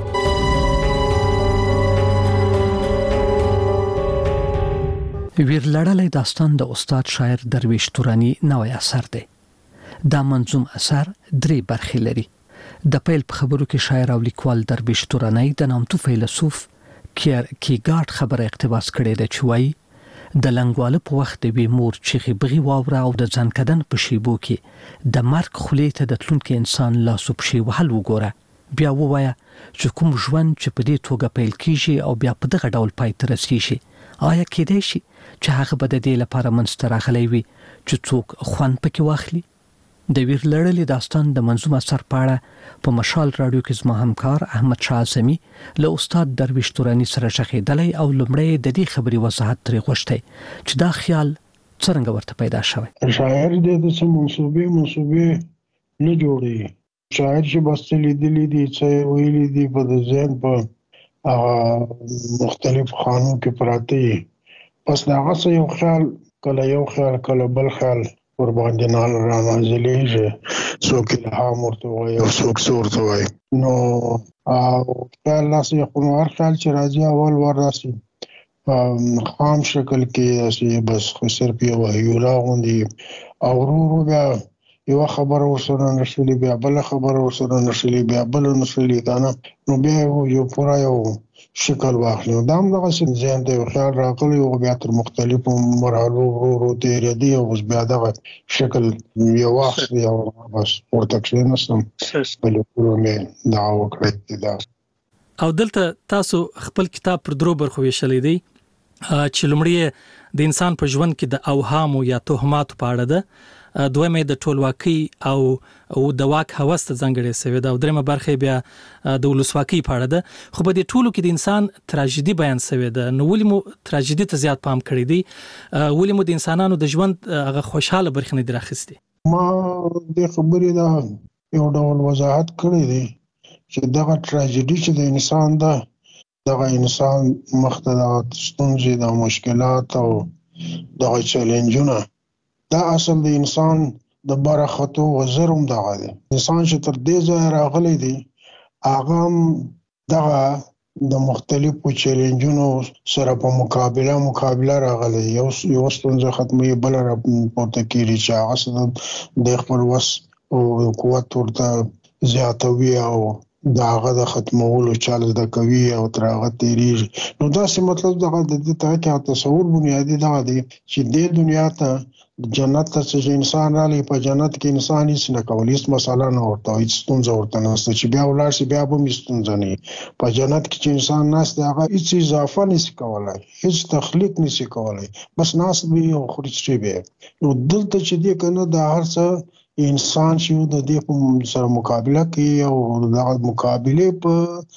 ویرلړلې داستان د استاد شاعر درویش تورانی نوې اثر دی. دا منظوم اثر 3 برخې لري. د پیل په خبرو کې شاعر او لیکوال درویش تورانی د نامتو فیلسوف کیرکیګارډ خبره اقتباس کړې ده چې وایي د لنګواله په وخت د مور چیغې بغي واوره او د ځنکدن په شیبو کې د مرګ خولې ته د تلونکي انسان لاسو په شی وهل وګوره بیا ووایه چې کوم ژوند چې په دې توګه پیل کیږي او بیا په دغه ډول پای ته رسیږي آیا کېدای شي چې هغه به د دې لپاره منځته راغلی وي چې څوک خوند پکې واخلي. د ویرلړلې داستان د منظوم اثر په اړه په مشال رادیو کې زما همکار احمد شاه اعظمي له استاد درویش تورانی سره شخېدلی او لومړی د دې خبرې وضاحت ترې غوښتی چې دا خیال څرنګه ورته پیدا شوی. شاعر د منصوبې نه جوړي. شاعر چې بس لیدلی دي چې ویلي دي په د ذهن په مختلف خانو کې پراته پس داغه څه یو خیال کله بل خیال ور باندې نال را نازلېږي څوک الهام ورته وایي او څوک ورته وایي نو او خیال ناسي خو خیال چې راځي اول ور راسي خام شکل کې اسی بس صرف یو هیولا غوندي او ورو بیا یو خبره ورسره نشلي بیا بل خبره ورسره نشلي بیا بل نشلي کنه نو بیا یو پورا یو شکل واخلي دا هم دغه ذهن ته خیال راغلی او بیا تر مختلفو مرحلو ورو تیرې دی او بیا دغه شکل یو وخت یو بس ورته کښیناستم بل کولو مې دا وکړه دا او دلته تاسو خپل کتاب پر درو برخو ویشلې دی چې لومړی د انسان په ژوند کې د اوهام یا توهمات په اړه ده دویمه د ټولواکۍ او د واک هوس ته ځانګړې شوی دا او درېمه برخه بیا د ولسواکۍ په اړه ده خو په دې ټولو کې د انسان تراژیدي بیان شوی ده نو ولې مو تراژیدي ته زیات پام کړی دی ولې مو د انسانانو د ژوند هغه خوشاله برخه نه درخستی ما د خبرې دا یو ډول وضاحت کړی دی چې دغه تراژیدي چې د انسان ده دغه انسان مخته د ستونزې د مشکلات او دغه چیلنجونه دا اصل د انسان د برخطو وزرم دغه دی انسان چې تر دې ځای راغلی دی هغه دغه د مختلفو چیلنجونو سره په مقابله راغلی یو ستونزه ختموي بل را پورته کیږي چې هغه د خپل وس او قوت ورته زیاتوي او داغه د ختمولو چل د کوي او ترغه تیریږي نو دا څه مطلب دغه د دې ته تصور بنیادی دغه دی چې د دنیا ته جنت ته چې انسان رالی په جنت کې انسان هیڅ نه کوي هیڅ مسله نه ورته هیڅ ستونزه ورته نشته چې بیا ولاړ شي بیا به ستونزه نه په جنت کې چې انسان نشته هغه هیڅ اضافه نشي کولای هیڅ تخلیق نشي کولای بس ناس به او خرڅ به نو دلته چې دې کنه د هر څه انسان چې د دې په سره مقابله کوي او د مقابله په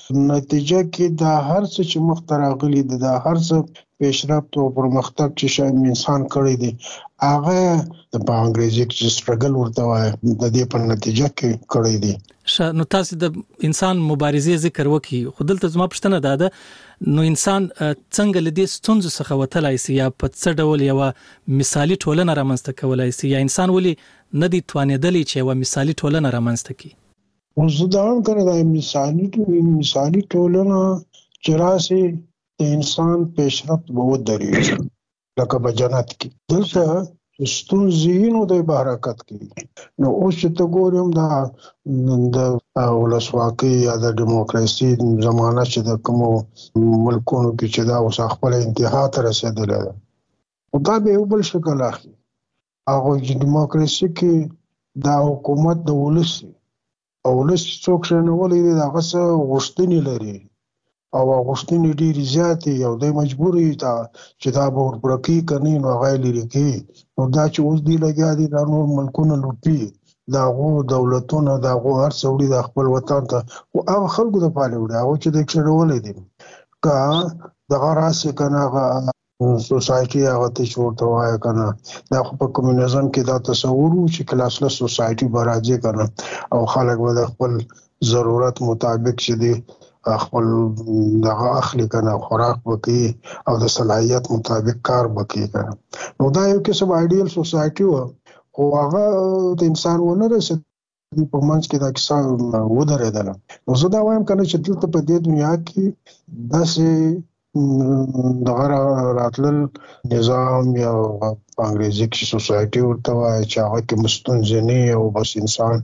نتیجه کې د هر څه چې مخترغلي د هر څه پیشرفت او پرمختګ چې انسان کړی دی هغه د انګریزي کې سټرګل ورته وایي د دې په نتیجه کې کړی دی نو تاسو د انسان مبارزې ذکر وکي خو دلته زما پښتنه ده نو انسان څنګه لدې ستونزو څخه وتلای شي یا په څه ډول یو مثالی ټولنه رامنځته کولای شي یا انسان ولې نه دی توانېدلی چې یو مثالی ټولنه رامنځته کړي وزدان کړه د مثالی ټولنه چې راسي د انسان پیشرفت به ودرېږي لکه په جنت کې دلته ستونزې نو د حرکت کې نو اوس چې ته ګورم د ولسواکۍ یا د دیموکراسي زمانه چې د کومو ملکونو کې چې دا اوس خپل انتها ته رسېدلې ده او دا به یو بل شکل اخلي هغه چې دیموکراسي کې دا حکومت د ولس او ولس څوک نه ولې دغه څه غوښتنې لري او غوښتنې ډېرې زیاتې او د مجبوري ته چې دا به ورپرکی کني نو هغه لري کې نو دا چې اوس دی لګیا دي د نور ملکونو لوټي دا غو دولتونه دا غو هر څوړي د خپل وطن ته او هغه خلکو د پاله وړي او چې د کښړولې دي کا دغه راسي کنه سوسایټي هغه ته چورته وای کنه دا په کمیونیزم کې دا تصور چې کلاسلس سوسایټي برازي کنه او خلک به خپل ضرورت مطابق چې دي خپل دغه اخلي کنه خوراک وکي او د صلاحيت مطابق کار وکي کنه نو دا یو قسم ایډیل سوسایټي و خو هغه د انسان ونه رسېد په منځ کې دا کیسه ودرېدله نو زه دا وایم کنه چې دلته په دې دنیا کې داسې دغه راتلل نظام یا انګریزي کې سوسایټي ورته وایي چې هغه کې مستونزنی او بس انسان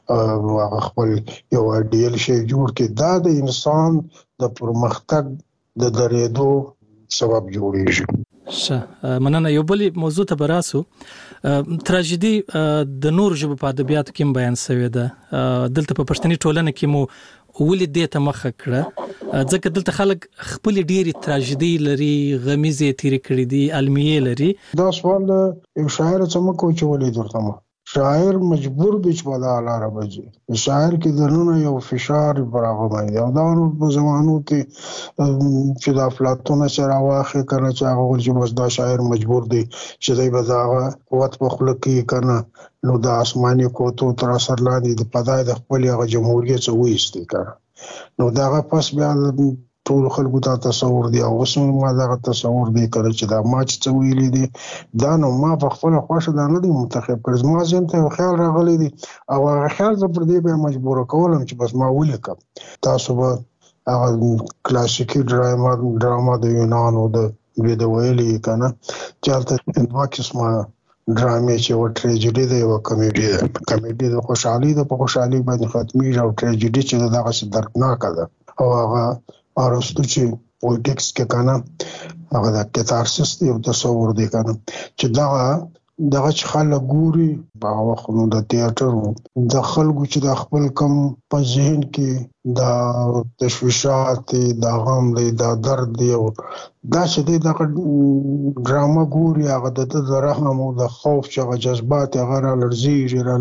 خپل یو ایډیل شی جوړ کړي دا د انسان د پرمختګ د درېدو سبب جوړیږي مننه یو بل موضوع ته براسو تراژیدي د نور ژبو په ادبیاتو کې بیان شوی ده دلته په پښتني ټولنه کې مو ولې دې ته مخه کړه ځکه دلته خلک خپل ډېری تراژیدي لري غمیزې تیرې کړې دي المیې لري دا سوال یو شاعر څه مکو چې ولې درته شاعر مجبور دی چې په لاره راځي شاعر کې دنه یو فشار برابر دی او دا په زمانو کې چې د افلاطون سره واخې کنه چې هغه ورته بس دا شاعر مجبور دی چې دای بداغه قوت په خلق کې کنه نو د آسماني کوتو تر اثر لاندې د پدای د خپل جمهوریت څخه وېستي کنه نو داغه پس بیا ټول خلکو ته تصور دی او اوس ما دا تصور دی کړ چې دا ما چې ویلې دي دا نو ما په خپل خوښه دا نه دی منتخب کړ ما زم ته خیال راغلی دی او هغه خیال زه پر دې به مجبور کولم چې بس ما ولیکم تاسو به هغه کلاسیکي ډراما د یونانو د ویلې کنه چې تاسو دوه قسمه ډرامې چې و ټریجډي دی او کامیډي ده. کامیډي د خوشحالي د په خوشحالي باندې ختمي او ټریجډي چې دغه څه دردناک ده او هغه ارستو چې پولیټکس کې کنه هغه د کتارسس دی او تصور دی کنه چې دغه چې خلک ګوري هغه وخت نو د تیاتر د خلکو چې د خپل کم په ذهن کې دا تشویشات دا غم دی دا درد دی او دا چې د ډراما ګوري هغه د رحم او د خوف چې هغه جذبات هغه را لرزي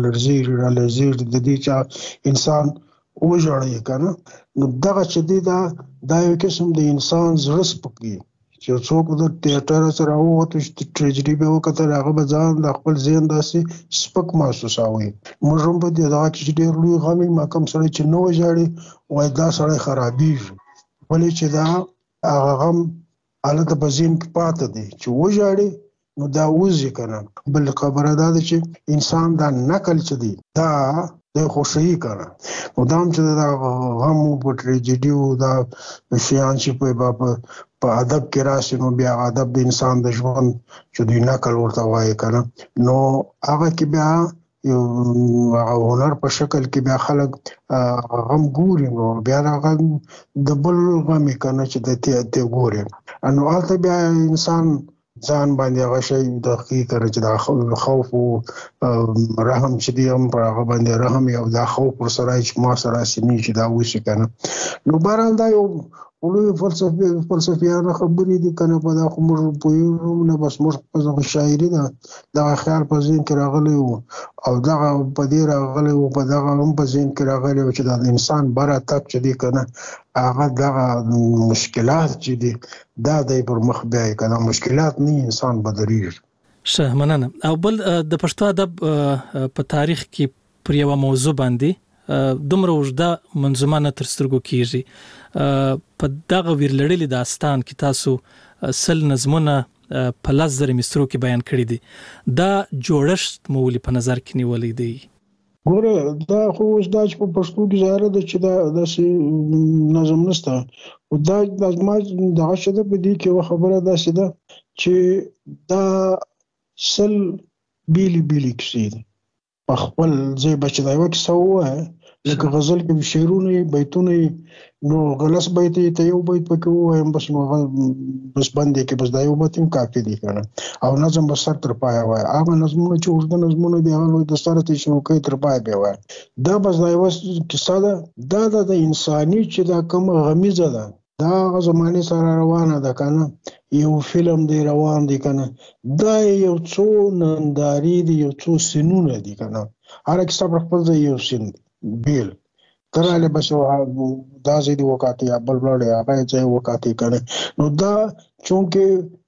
د دې چې انسان وژړي کنه نو دغه چې دا یو قسم د انسان زړه سپکي چې څوک د تیاتر سره وته چې ټریجډي به وکړه هغه به ځان د خپل ذهن داسې سپک محسوسوي. موږ هم په دغه کې ډېر لوی غمي ما کوم سره چې نو وژړي وای دا سره خرابېږي ولې چې دا هغه غم حالت په ذهن کې پاتې دي چې وژړي نو دا وځي کنه. بل خبره ده چې انسان دا نقل چې دی دا د خوشي کنه او دا هم چې دا غم په ټریجډي او دا شیان چې په ادب کې راشي نو بیا ادب د انسان د ژوند چې دوی نقل ورته وایي کنه نو هغه کې بیا یو هنر په شکل کې بیا خلک غم ګوري نو بیا هغه د بل غم کنه چې د ته ګوري نو هلته بیا انسان ځان باندې هغه شی د حقیقت چې د خوف او رحم چې دی هم پر هغه باندې رحم او د خوف پر سره چې ما سره سینې چې دا وشي کنه نو بهرحال دا یو ولوی فلسفیانه خبرې دي کنه په دا خو موږ پوهیږو نه بس موږ په شاعري دا خیال په ذهن کې راغلی او دا په دې راغلی او په دا هم په ذهن کې راغلی چې د انسان بره تک چې دی کنه هغه دا مشکلات چې دي دا د پر مخ بیا کنه مشکلات نه انسان بدريږي. شه مننه. او بل د پښتو ادب په تاریخ کې پر یو موضوع باندې دومره وجده منظومه نه تر سترګو کیږي. په دغه ویرلړلې داستان کې تاسو سل نظمونه په 10,000 مسترو کې بیان کړی دي. دا جوړښت مولي په نظر کې نیولې دی. ګوره دا خو اوس دا چې په پښتو کې ظاهر ده چې دا داسې نظم نشته او دا ما دغه شته په دې کې یو خبره داسې ده چې دا سل بیلی کیسې دي په خپل ځای بچی دا یو کیسه وایي لکه غزل کې شعرونه بیتونه نو غلس بیت ته یو بیت پکې وایم بس نو بس باندې کې بس دا یو بیت کافي دی کنه او نظم بس تر پای وای هغه نظمونه چې ورته نظمونه دی هغه د سره ته شنو کوي تر پای به وای دا بس دا یو کیسه ده د انساني چې دا کوم غمیزه ده دا زمانه سره روانه ده کنه یو فلم دی روان دی کنه دا یو څو ننداري دی یو څو سینونه دی کنه هر کیسه په خپل ځای یو سین بیل تراله بس دا زیدي وکاتي بل بل هغه ځای وکاتي کنه نو دا چونکه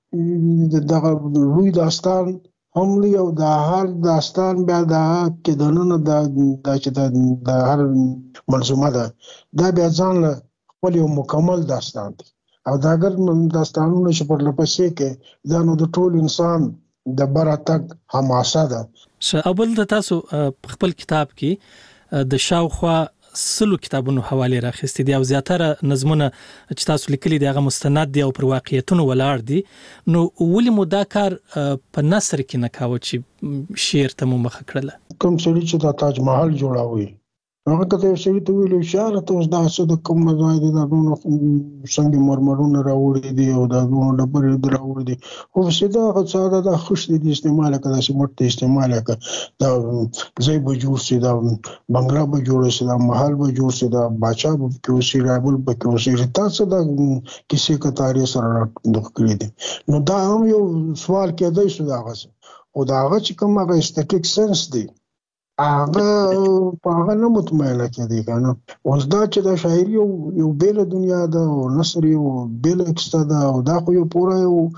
دغه لوی داستان هم یو د هر داستان بیا دا کې دنه دا چې د هر منظومه ده دا بیا ځان خپل یو مکمل داستان دی او دا اگر داستانونه چې پر لپسې کې دا نو د ټول انسان د براتک حماسه ده. اول د تاسو خپل کتاب کې د شاوخوا سلو کتابونو حواله راخستې دي او زیاتره نظمونه چې تاسو لیکلي دي هغه مستند دي او پر واقعیتونو ولاړ دي نو ولې مو دا کار په نثر کې نه کاوه چې شعر ته مو مخ کړله کوم سړي چې د تاج محل جوړاوي هغه کته سړي ته ویلو اشاره ته اوس دا څه د کوم ځای دي دا نو څنګه مرمرونه راوړي دي او دا نو ډبرې راوړي دي خو سیده غوښه دا خوش دي استعمال کړه چې مرته استعمال کړه دا ځای به جوړ شي دا بنگلا به جوړ شي دا محل به جوړ شي دا باچا به کوسي رابل به کوسي تاسو دا کسی کتاري سره دخلي دي نو دا هم یو سوال کېدای شو دا غوښه او دا هغه چې کوم هغه استټیک سنس دی هغه په هغه نه مطمئنه کېدی کنه اوس دا چې دا شاعري یو بیل دنیا ده او نثر یو بیل اکستا ده او دا خو یو پورا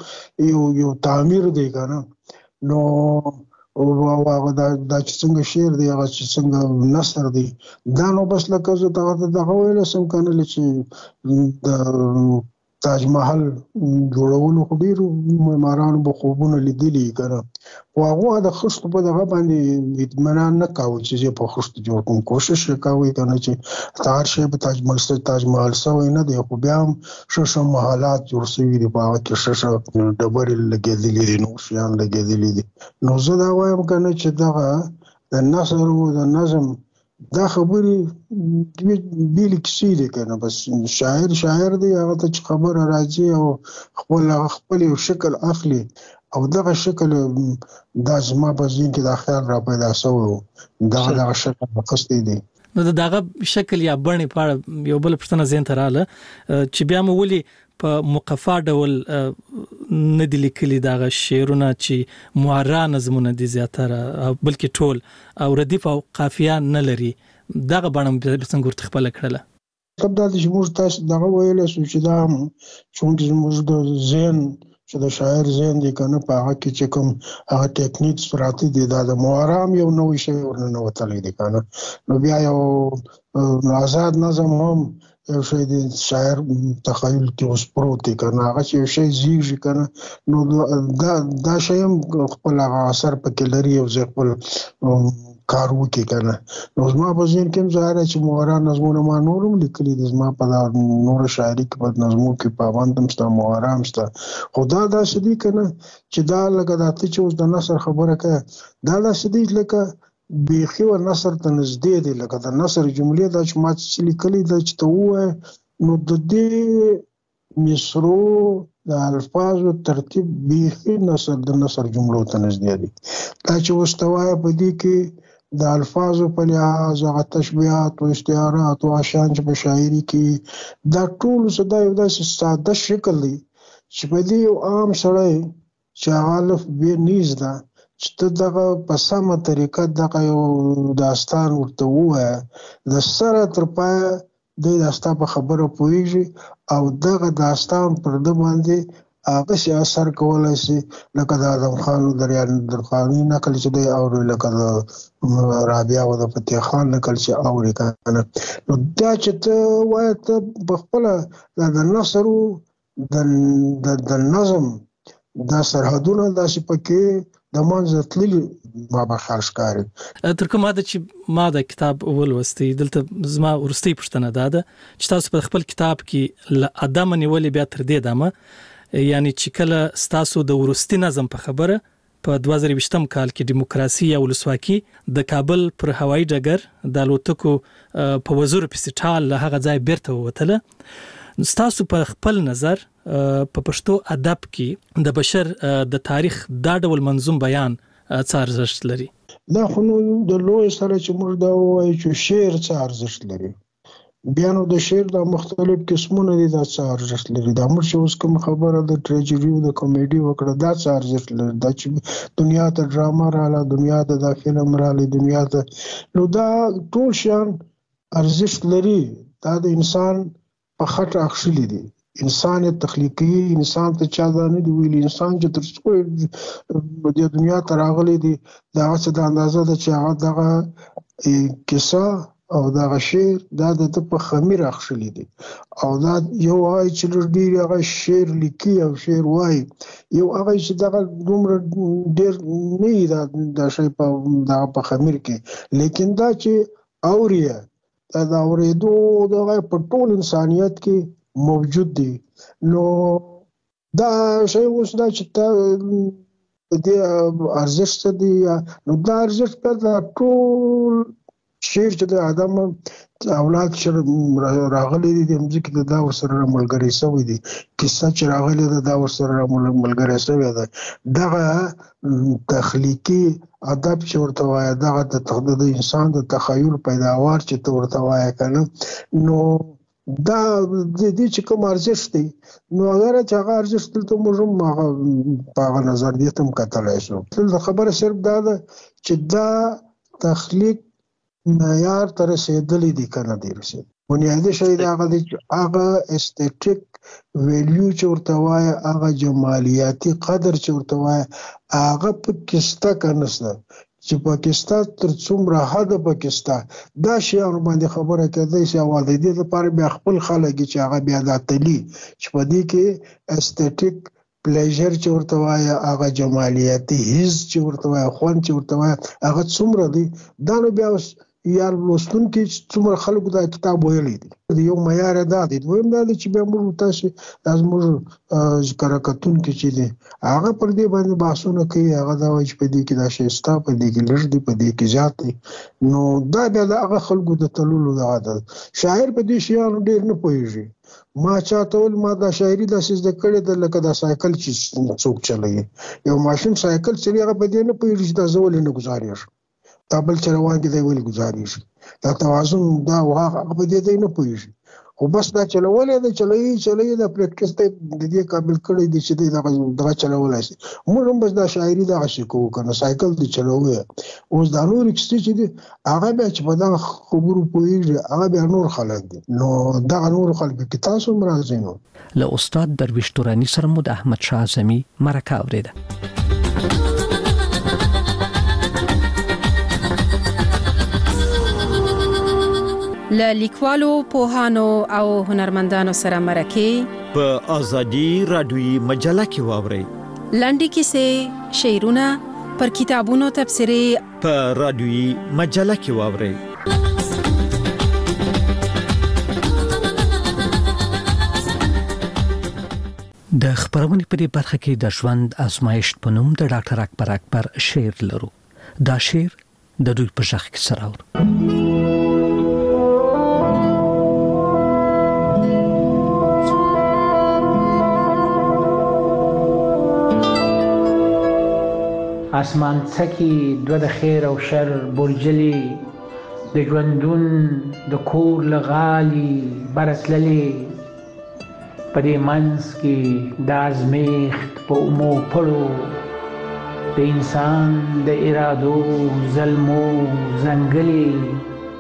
یو تعمیر دی کنه نو او هغه دا چې څنګه شعر دی هغه چې څنګه نثر دی دا نو بس لکه زه دا ویل سم کنه چې د تاج محل جوړولو خو ډیرو معمارانو به خوبونه لیدلي کنه، خو هغه د خښتو په دغه باندې اطمینان نه کاوه چې په خښتو جوړ کوم. کوشش یې کاوه کنه چې هر شی په تاج محل سوی نه دی، خو بیا هم ښه محلات جوړ شوي دي، په هغه کې ښه ډبرې لګېدلې دي، نور شیان لګېدلي دي. نو زه دا وایم کنه چې دغه د نثر او د نظم دا خبرې بیلې کیسې دي کنه، بس شاعر دی، هغه ته چې خبره راځي او خپل یو شکل اخلي او دغه شکل دا زما په ذهن کې دا خیال را پیدا شوی و، دغه شکل اخیستی دی. نو دغه شکل یا بڼې په اړه یو بل پوښتنه ذهن ته راغله چې بیا مو ولې په مقفا ډول نه دي لیکلي دغه شعرونه چې معرا نظمونه دي زیاتره، بلکې ټول او ردیف او قافیه نه لري، دغه بڼه څنګه ورته خپله کړله؟ مطلب دا دی چې موږ تاسو دغه ویلی سو چې دا چونکې زموږ د ذهن چې د شاعر ذهن دی کنه، په هغه کې چې کوم هغه ټیکنیکس پراته دي، دا د معرا هم یو نوی شی ورننوتلی دی کنه. نو بیا یو آزاد نظم هم یو شی د شاعر تخیل کې اوس پروت دی کنه، هغه چې یو شی زیږي کنه، نو دا شی هم خپل هغه اثر پکې لري او زه خپل کار وکړي کنه. نو زما په ذهن کې هم ظاهره چې معرا نظمونه ما نور هم لیکلي دي، زما په نور شاعري کې په نظمو کې پابند هم شته، معرا هم شته، خو دا داسې دي کنه چې دا لکه دا ته چې اوس د نثر خبره کوې، دا داسې دي لکه بیخي و نثر ته نږدې دی، لکه د نثر جملې دا چې ما چې لیکلي دا چې ته ووایې، نو د دې مصرو د الفاظو ترتیب بیخي د نثر جملو ته نږدې دی. دا چې اوس ته وایې په دې کې د الفاظو په لحاظ هغه تشبیهات او استعارات او اشعار چې په شاعري کې دا ټول څه دا یو داسې ساده شکل دی چې په دې یو عام سړی چې هغه الف ب نیز ده چې ته دغه په سمه طریقه دغه یو داستان ورته ووایه، د سره تر پایه دی دا ستا په خبره پوهېږي او دغه داستان پر ده باندې هغسې اثر کولی شي لکه د ادم خان درخاني نقل چې دی اوري، لکه د رابعه او د فتح خان نقل چې اوري کنه. نو دا چې ته وایه ته په خپله د نثر د نظم دا سرحدونه داسې پکې د منځه تللي ما به خیال ښکاري. تر کومه حده چې ما د کتاب ولوستی، دلته زما وروستۍ پوښتنه دا ده چې تاسو په خپل کتاب کې له ادمه نیولې بیا تر دې دمه، یعنی چې کله ستاسو د وروستي نظم په خبره په 2020 کال کې دیموکراسي یا ولسواکي د کابل پر هوایي ډګر د الوتکو په وزر پسې ټال له هغه ځای بیرته ووتله، ستاسو په خپل نظر په پښتو ادب کې د بشر د تاریخ دا ډول منظوم بیان څه ارزښت لري؟ دا خو نو د لوی سره چې موږ دا وایو چې شعر څه ارزښت لري، بیا نو د شعر د مختلف قسمونه دي، دا څه ارزښت لري، دا موږ چې اوس کوم خبره د ټریجډي او د کامیډي وکړه دا څه ارزښت لري، دا چې دنیا ته ډراما رااله، دنیا ته دا فلم رااله، دنیا ته، نو دا ټول شیان ارزښت لري، دا د انسان په خټه اخښلي دي. انسان تخلیقي انسان ته چا دا نه دی ویلي، انسان چې تر څو د دنیا ته راغلی دی دا هغه څه د اندازه ده چې هغه دغه کیسه او دغه شعر دا د ده په خمیر اخښلي دي، او دا یو هغه چې لږ ډېر هغه شعر لیکي او شعر وایي، یو هغه چې دغه دومره ډېر نه وي دا شی په خمیر کې، لیکن دا چې اوري دا د اورېدو دغه په ټول انسانیت کې موجود دی. نو دا شی اوس دا چې ته دې ارزښت دی، نو دا ارزښت په دا ټول شعر چې د ادم اولاد چې راغلی دي د مځکې ته دا ورسره ملګری شوی دي، کیسه چې راغلې ده دا ورسره ملګری شوی ده، دغه تخلیقي ادب چې ورته وایه، دغه د انسان د تخیل پیداوار چې ته ورته وایه کنه، نو دا د دې چې کوم ارزښت دی، نو اگر چې هغه ارزښت دلته موږ هم هغه په هغه نظریه ته هم کتلی شو. دلته خبره صرف دا ده چې دا تخلیق معیار ته رسېدلی دی که نه دی رسېدلی، بنیادي شی د هغه دی چې هغه استیټیک ویلیو چې ورته وایه، هغه جمالیاتي قدر چې ورته وایه، هغه په کې شته که نشته، چې پاکستان تر څومره حد پاکستان دا شیانو باندې خبره کوي چې اول د دې لپاره بیا خپل خلک چې هغه بیا د تلی چې په دې کې استټیک پلیجر چې ورته وایي هغه جمالیاتي هیڅ چې ورته وایي خوند چې ورته وایي هغه څومره دی دا نو بیا یا لوستونکي څومره خلکو دا کتاب ویلی دی یو معیار دا دی دویم دا دی چې بیا موږ تاسو زموږ کارکتونکي چې دی هغه پر دې باندې بحثونه کوي هغه دا وایي چې په دې کې دا شی ستا په دې کې لږ دی په دې کې زیات دی نو دا بیا د هغه خلکو د تللو دغه ده شاعر په دې شیانو ډېر نه پوهېږي ما چاته ول ما دا شاعري داسې زده کړې ده لکه دا سایکل چې څوک چلوي یو ماشین سایکل چلي هغه په دې نه پوهېږي چې دا زه ولې نه ګزارېږم دا بل چې روان کې دی ولې گزارېږي دا توازن دا هغه په دې دی نه پوهېږي خو بس دا چلولې ده چلوي دا پریکټس ته د دې قابل کړی دی چې دغه چلولی شي موږ هم بس دا شاعري دغسې کوو که نه سایکل دی چلوي اوس دا نور کیسې چې دي هغه بیا چې په دغه خبرو پوهېږي هغه بیا نور خلک دي نو دغه نور خلک کې تاسو هم راځئ نو له استاد درویش توراني سره مو د احمدشاه اعظمي مرکه اورېده له لیکوالو پوهانو او هنرمندانو سره مرکه په ازادي رادیوي مجله کې واورئ لنډې کیسې شعرونه پر کتابونو تبصرې په رادیوي مجله کې واورئ د خبرونې په دې برخه کې د ژوند آزمایښت په نوم د ډاکټر اکبر شعر لرو دا شعر د دوی په ژغ کې سره اورو اسمان څکی دو د خیر او شر برجلی د ژوندون د کور لغالی برتللی په دې منځ کې د ازمیښت په اومو پړو د انسان د ارادو ظلمو ځنګلي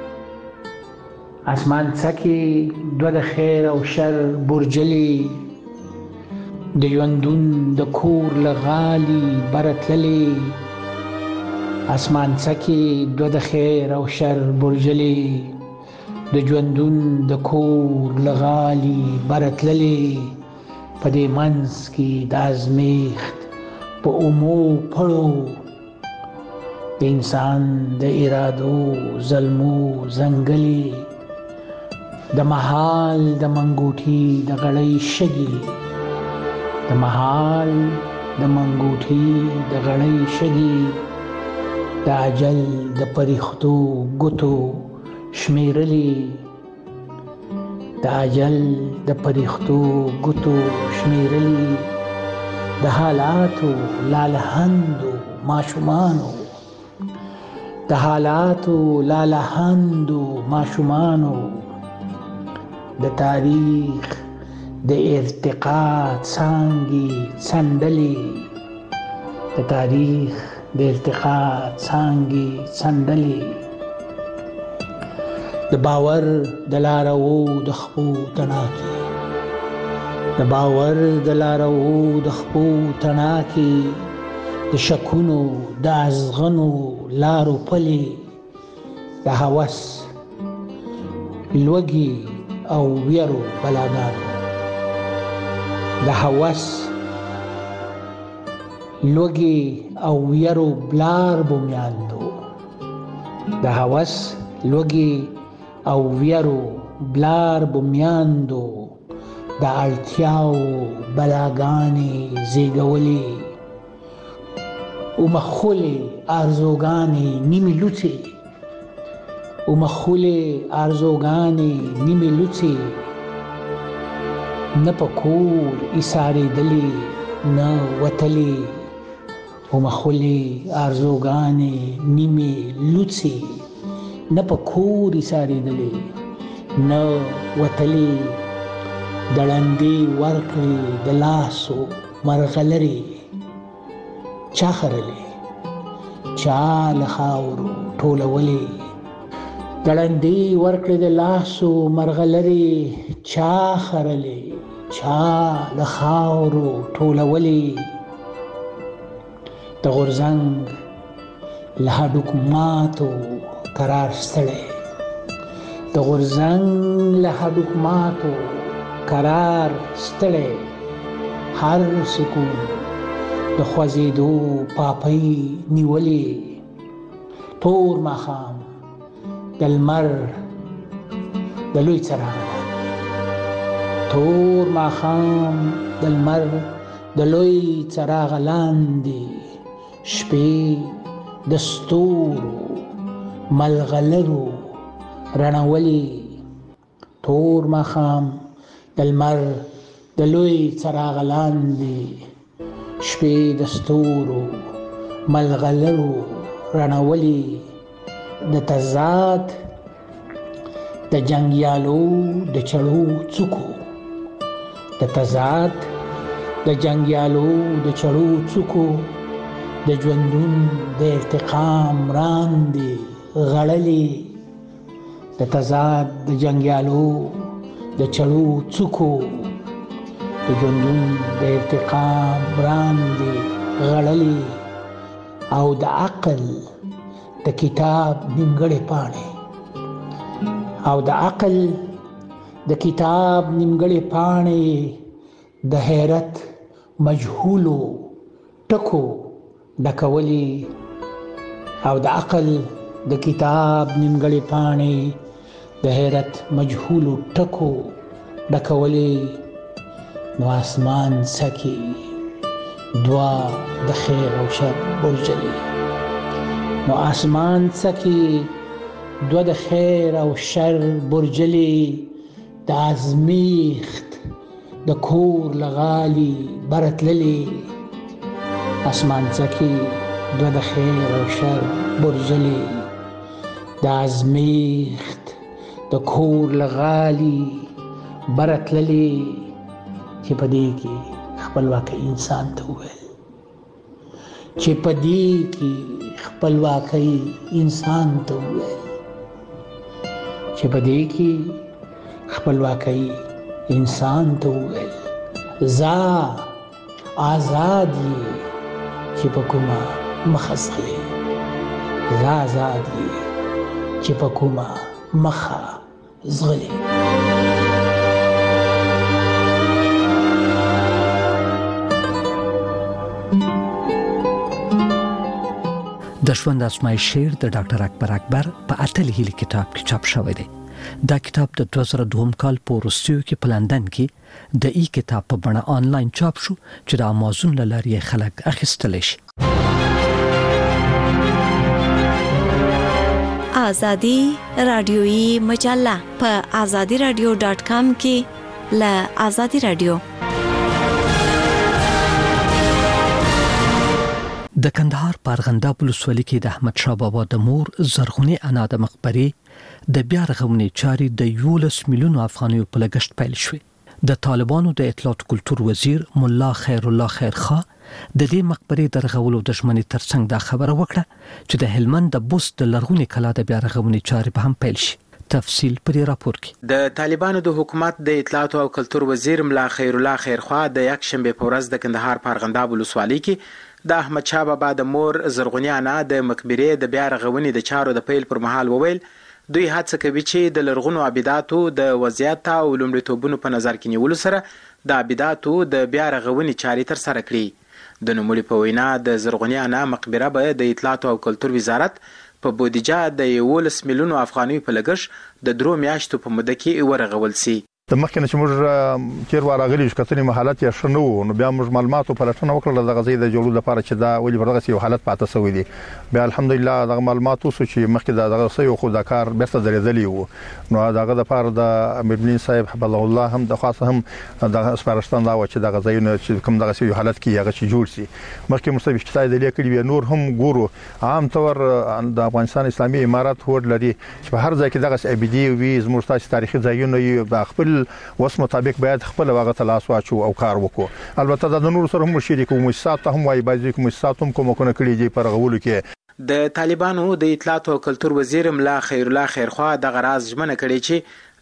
اسمان څکی دو د خیر او شر برجلی د ژوندون د کور لغالی برتللی اسمان څکی دو د خیر او شر برجلی د ژوندون د کور لغالی برتللی په دې منځ کې د ازمیښت په اومو پړو د انسان د ارادو ظلمو ځنګلي د مهال د منګوټي د غړۍ شګي د مهال د منګوټي د غړۍ شګي د اجل د پرښتو ګوتو شمیرلی د اجل د پرښتو ګوتو شمیرلی د حالاتو لالهندو ماشومانو د حالاتو لالهندو ماشومانو د تاریخ د ارتقا څانګې څنډلې د تاریخ د ارتقا څانګې څنډلې د باور د لارو د خپو تڼاکې د باور د لارو د خپو تڼاکې د شکونو د ازغنو لارو پلې د هوس لوږې او ویرو بلاګانو د هوس لوږې او ویرو بلار بومیاندو د هوس لوږې او ویرو بلار بومیاندو د اړتیاو بلاګانې زیږولې ومخولې ارزوګانې نیمې لوڅې ومخولې ارزوګانې نیمې لوڅې نه په کور ایسارېدلې نه وتلې ومخولې ارزوګانې نیمې لوڅې نه په کور ایسارېدلې نه وتلې د ړندې ورکړې د لاسو مرغلرې چا خرلې چا له خاورو ټولولې د ړندې ورکړې د لاسو مرغلرې چا خرلې چا له خاورو ټولولې د غورځنګ له هډوک ماتو قرار ستړی، د غورځنګ له هډوک ماتو قرار ستړی، هر سکون د خوځېدو پاپۍ نیولې، تور ماښام د لمر د لوی څراغ تور ماښام د لمر د لوی څراغ لاندې، شپې د ستورو ملغلرو رڼولې، تور ماښام د لمر د لوی څراغ لاندې، شپې د ستورو ملغلرو رڼولې، د تضاد د جنګیالو د چړو څوکو، د تضاد د جنګیالو د چړو څوکو، د ژوندون د ارتقام راندې غړلې، د تضاد د جنګیالو د چړو څوکو، د ژوندون د ارتقام راندې غړلې، او د عقل د کتاب نیمګړې پاڼې، او د عقل د کتاب نیمګړې پاڼې، د حیرت مجهولو ټکو ډکولې، او د عقل د کتاب نیمګړې پاڼې، د حیرت مجهولو ټکو ډکولې، نو آسمان سکی دوا د خیر او شر برجلې، نو آسمان سکی دوا د خیر او شر برجلې، د ازمیخت د کور لغالی برتللې، آسمان سکی دوا د خیر او شر برجلې، د ازمیخت د کور لغالی برتللې، چې په دې کې خپلواکي انسان ته وویل، چې په دې کې خپلواکي انسان ته وویل، چې په دې کې خپلواکي انسان ته وویل، زا آزاد یې چې په کومه مخه ځغلې، زا آزاد یې چې په کومه مخه ځغلې. د ژوند اسماعیل شعر د ډاکټر اکبر اکبر په اتل هیل کتاب کې چاپ شوی دی. دا کتاب د 2002 کال په وروستیو کې په لندن کې د ای کتاب په بڼه آنلاین چاپ شو چې د امازون له لارې خلک اخیستلی شي. آزادی رادیویی مجله په azadiradio.com کې له آزادی رادیو. د کندهار پارغنداب ولسوالۍ کې د احمد شاه بابا د مور زرغونې انا د مقبرې د بیا رغونې چارې د 11 میلیونو افغانیو په لګښت پیل شوې. د طالبانو د اطلاعات کلتور وزیر مولا خیر الله خیرخوا د دې مقبرې د رغولو د ژمنې ترڅنګ دا خبره وکړه چې د هلمند د بوست د لرغونې کلا د بیا رغونې چارې به هم پیل شي. تفصیل پر راپور کې. د طالبانو د حکومت د اطلاعات او کلتور وزیر مولا خیر الله خیرخوا د یک شنبه په ورځ د کندهار پارغنداب ولسوالۍ کې د احمد شاه بابا د مور زرغونې انا د مقبرې د بیا رغونې د چارو د پیل پر مهال وویل دوی هڅه کوي چې د لرغونو ابیداتو د وضعیت او لومړیتوبونو په نظر کې نیولو سره د ابیداتو د بیا رغونې چارې تر سره کړي. د نوموړي په وینا د زرغونې انا مقبره به د اطلاعات او کلتور وزارت په بودیجه د 11 میلیونو افغانیو په لګښت د 3 میاشتو په موده کې ورغول شي. د مخکنه چې موږ تیر وراغلی شو کتنې حالت یې شنو نو بیا موږ معلوماتو پلټنه وکړه د غزې د جوړولو لپاره چې دا ولې ورغه یو حالت پاتې شوی دی. بیا الحمدلله د معلوماتو چې مخکې د غزې یو خو د کار بیرته درېدلی وو نو داغه د لپاره د امیر بن صاحب حب الله الله هم د خاصه هم د سپارښتنه دا و چې د غزې نه چې کوم دغه یو حالت کې هغه چې جوړ شي. مخکې مستبیح کتای د لیکلي نور هم ګورو عام طور د افغانستان اسلامي امارات هوډ لري چې په هر ځای کې دغه ابدي وي زموږ تاریخي ځایونه یې خپل وس مطابق باید خپل واغه تلاش واچو او کار وکړو. البته د نور سره هم شریک مؤسسات هم وای بعضی مؤسسات هم کومه کړي دي پر غولو کې. د طالبانو د اطلاعات او کلتور وزیر مولا خیر الله خیرخوا د غراز ژمنه کړې چې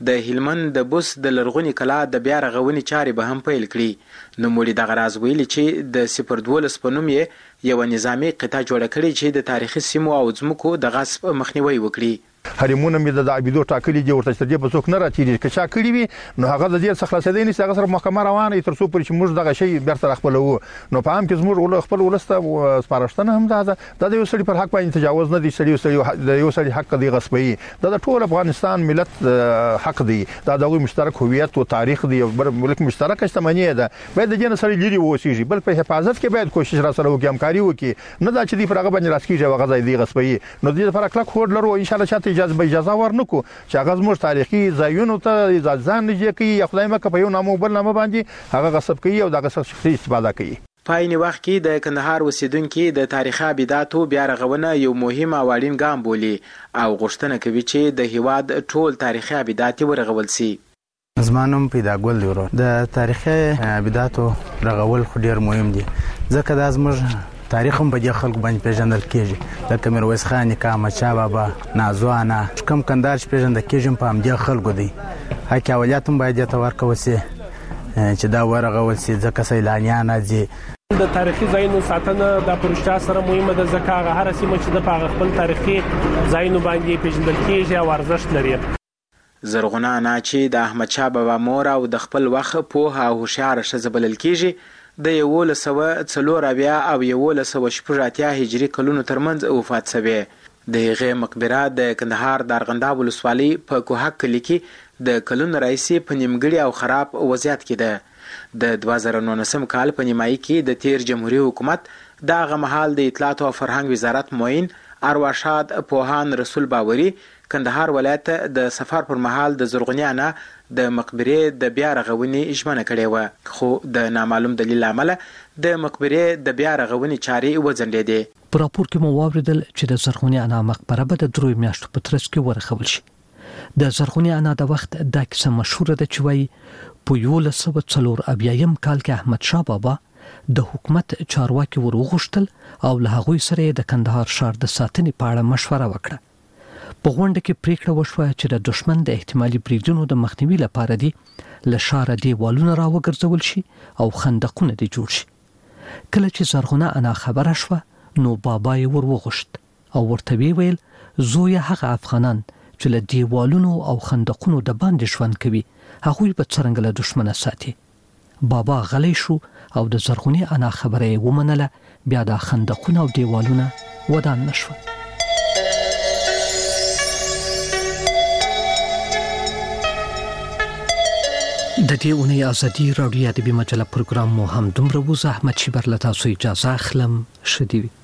د هلمند د بوس د لرغونی کلا د بیا رغونې چارې به هم پیل کړي. نوموړي دغه راز ویلي چې د 012 په نوم یې یو نظامی قطعه جوړه کړې چې د تاریخي سیمو او ځمکو د غصب مخنیوي وکړي. حریمونه مې د عبیدو ټاکلي دي ورته چې دې په څوک نه راچېږي که چا کړي وي نو هغه د دې څخه خلاصېدی نشي هغه سره محکمه روانه وي تر څو پورې چې موږ دغه شی بیرته خپلوو. نو په عام کې زموږ خپل ولس ته سپارښتنه هم ده د یو سړي پر حق باندې تجاوز نه دی. د یو سړي حق دی غصبوي د ټول افغانستان ملت حق دی. دا د مشترک هویت او تاریخ دی. ملک مشترک شتمنۍ ده باید د دې نه سړي لري اوسېږي بل په حفاظت کې باید کوشش را سره وکړي همکاري وکړي نه دا چې دی پر هغه باندې راس کېږي هغه ځای دی غصبوي. نو د دې لپاره کلک هوډ لرو ان شاء الله چې اجازه نکو چې هغه زموږ تاریخي ځایونو ته ځان نږدې کوي یا خدای مکه په یو نامو بل نامه باندې هغه غصب کوي او دغه شخصي استفاده کوي. په عین وخت کې د کندهار اوسیدونکو د تاریخي ابداتو بیا رغونه یو مهم او اړین ګام بولي او غوښتنه کوي چې د هیواد ټول تاریخي ابدات ورغول شي. زمانم پیدا ګل دی ورو د تاریخي ابداتو رغول خو ډیر مهم دي ځکه دا زموږ تاریخ هم په دې خلکو باندې پیژندل کېږي. لکه میرویس خان نیکه احمدشاه بابا نازو انا کم کندهار چې پیژندل کېږي په همدې خلکو دی. حق اوليات هم باید ته ورکول شي چې دا ورغول شي ځکه سیلانیان راځي. د تاریخي ځایونو ساتنه د پروژې سره مهمه ده ځکه هغه هر سیمه چې د هغه خپل تاریخي ځایونو باندې پیژندل کېږي او ارزښت لري. زرغونه انا چې د احمدشاه بابا مور او د خپل وخت په او هوښیار ښځه بلل کېږي د 1140 او 1180 هجري کلونو ترمنځ وفات شوه. د هغې مقبره د کندهار د ارغنداب ولسوالۍ په کوهک کلي کې د کلونو راهیسې په نیمګړي او خراب وضعیت کې ده. د 2019 کال په نیمایي کې د تیر جمهوریت حکومت د هغه مهال د اطلاعات او فرهنګ وزارت معین ارواښاد پوهان رسول باوري کندهار ولایت د سفر پر مهال د زرغونې انا د مقبرې د بیا رغونې ژمنه کړې و خو د نامعلوم دلیل عمله د مقبرې د بیا رغونې چارې وځنډېدې. په راپور کې مو واوریدل چې د زرغونې انا مقبره به د 3 میاشتو په ترڅ کې ورغول شي. د زرغونې انا د وخت د کیسه مشهور ده چې وایي په 1940 کال کې احمد شاه بابا د حکومت چارواکي ورغښتل او له هغوی سره د کندهار ښار د ساتنې په اړه مشوره وکړه. په غونډه کې پریکړه وشوه چې د دشمن د احتمالي بریدونو د مخنیوي لپاره دی له ښاره دیوالونه راوګرځول شي او خندقونه دي جوړ شي. کله چې زرغونه انا خبره شوه نو بابا یې ورغښت او ورته ویل زوی هغه افغانان چې له دیوالونو او خندقونو د باندې ژوند کوي هغوی به څرنګه له دشمنه ساتي. بابا غلی شو او د زرغونې انا خبره یې ومنله. بیا د خندقونه او دیوالونه ودان نشو. د دې اونۍ ازادي رادیو ادبي مجله پروګرام مو هم دومره و. زه احمد شیبر له تاسو اجازه اخلم. ښه دې وي.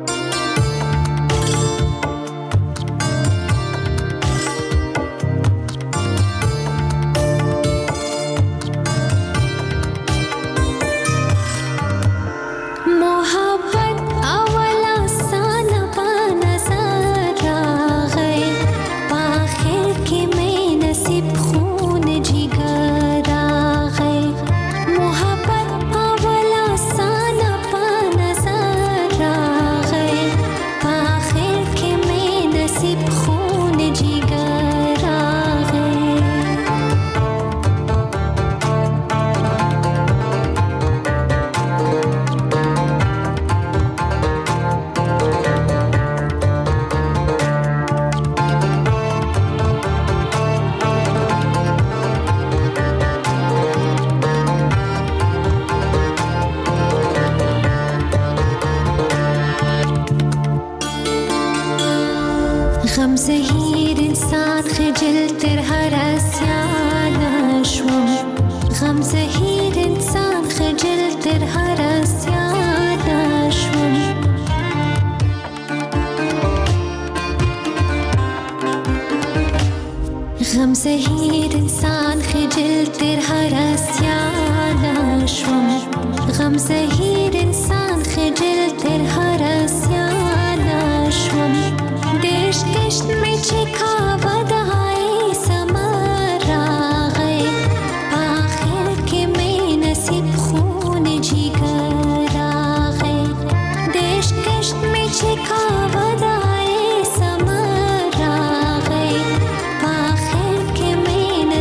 غم زهیر انسان خجل تر هر اسیان شوم. غم زهیر انسان خجل تر هر اسیان شوم. غم زهیر انسان خجل تر هر اسیان شوم. غم زهیر انسان خجل تر هر اسیان شوم. دشت دشت میں چکاوا دہائی سمر راغے آخر کے میں نصیب خون جگر راغے. دشت دشت میں چکاوا دہائی سمر راغے آخر کے میں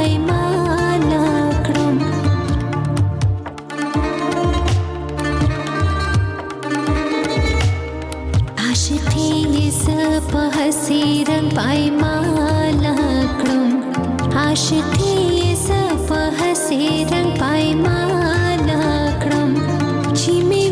پایمال کړم عاشقي ز په هسي رنگ پایمال کړم عاشقي ز په هسي رنگ پایمال کړم چې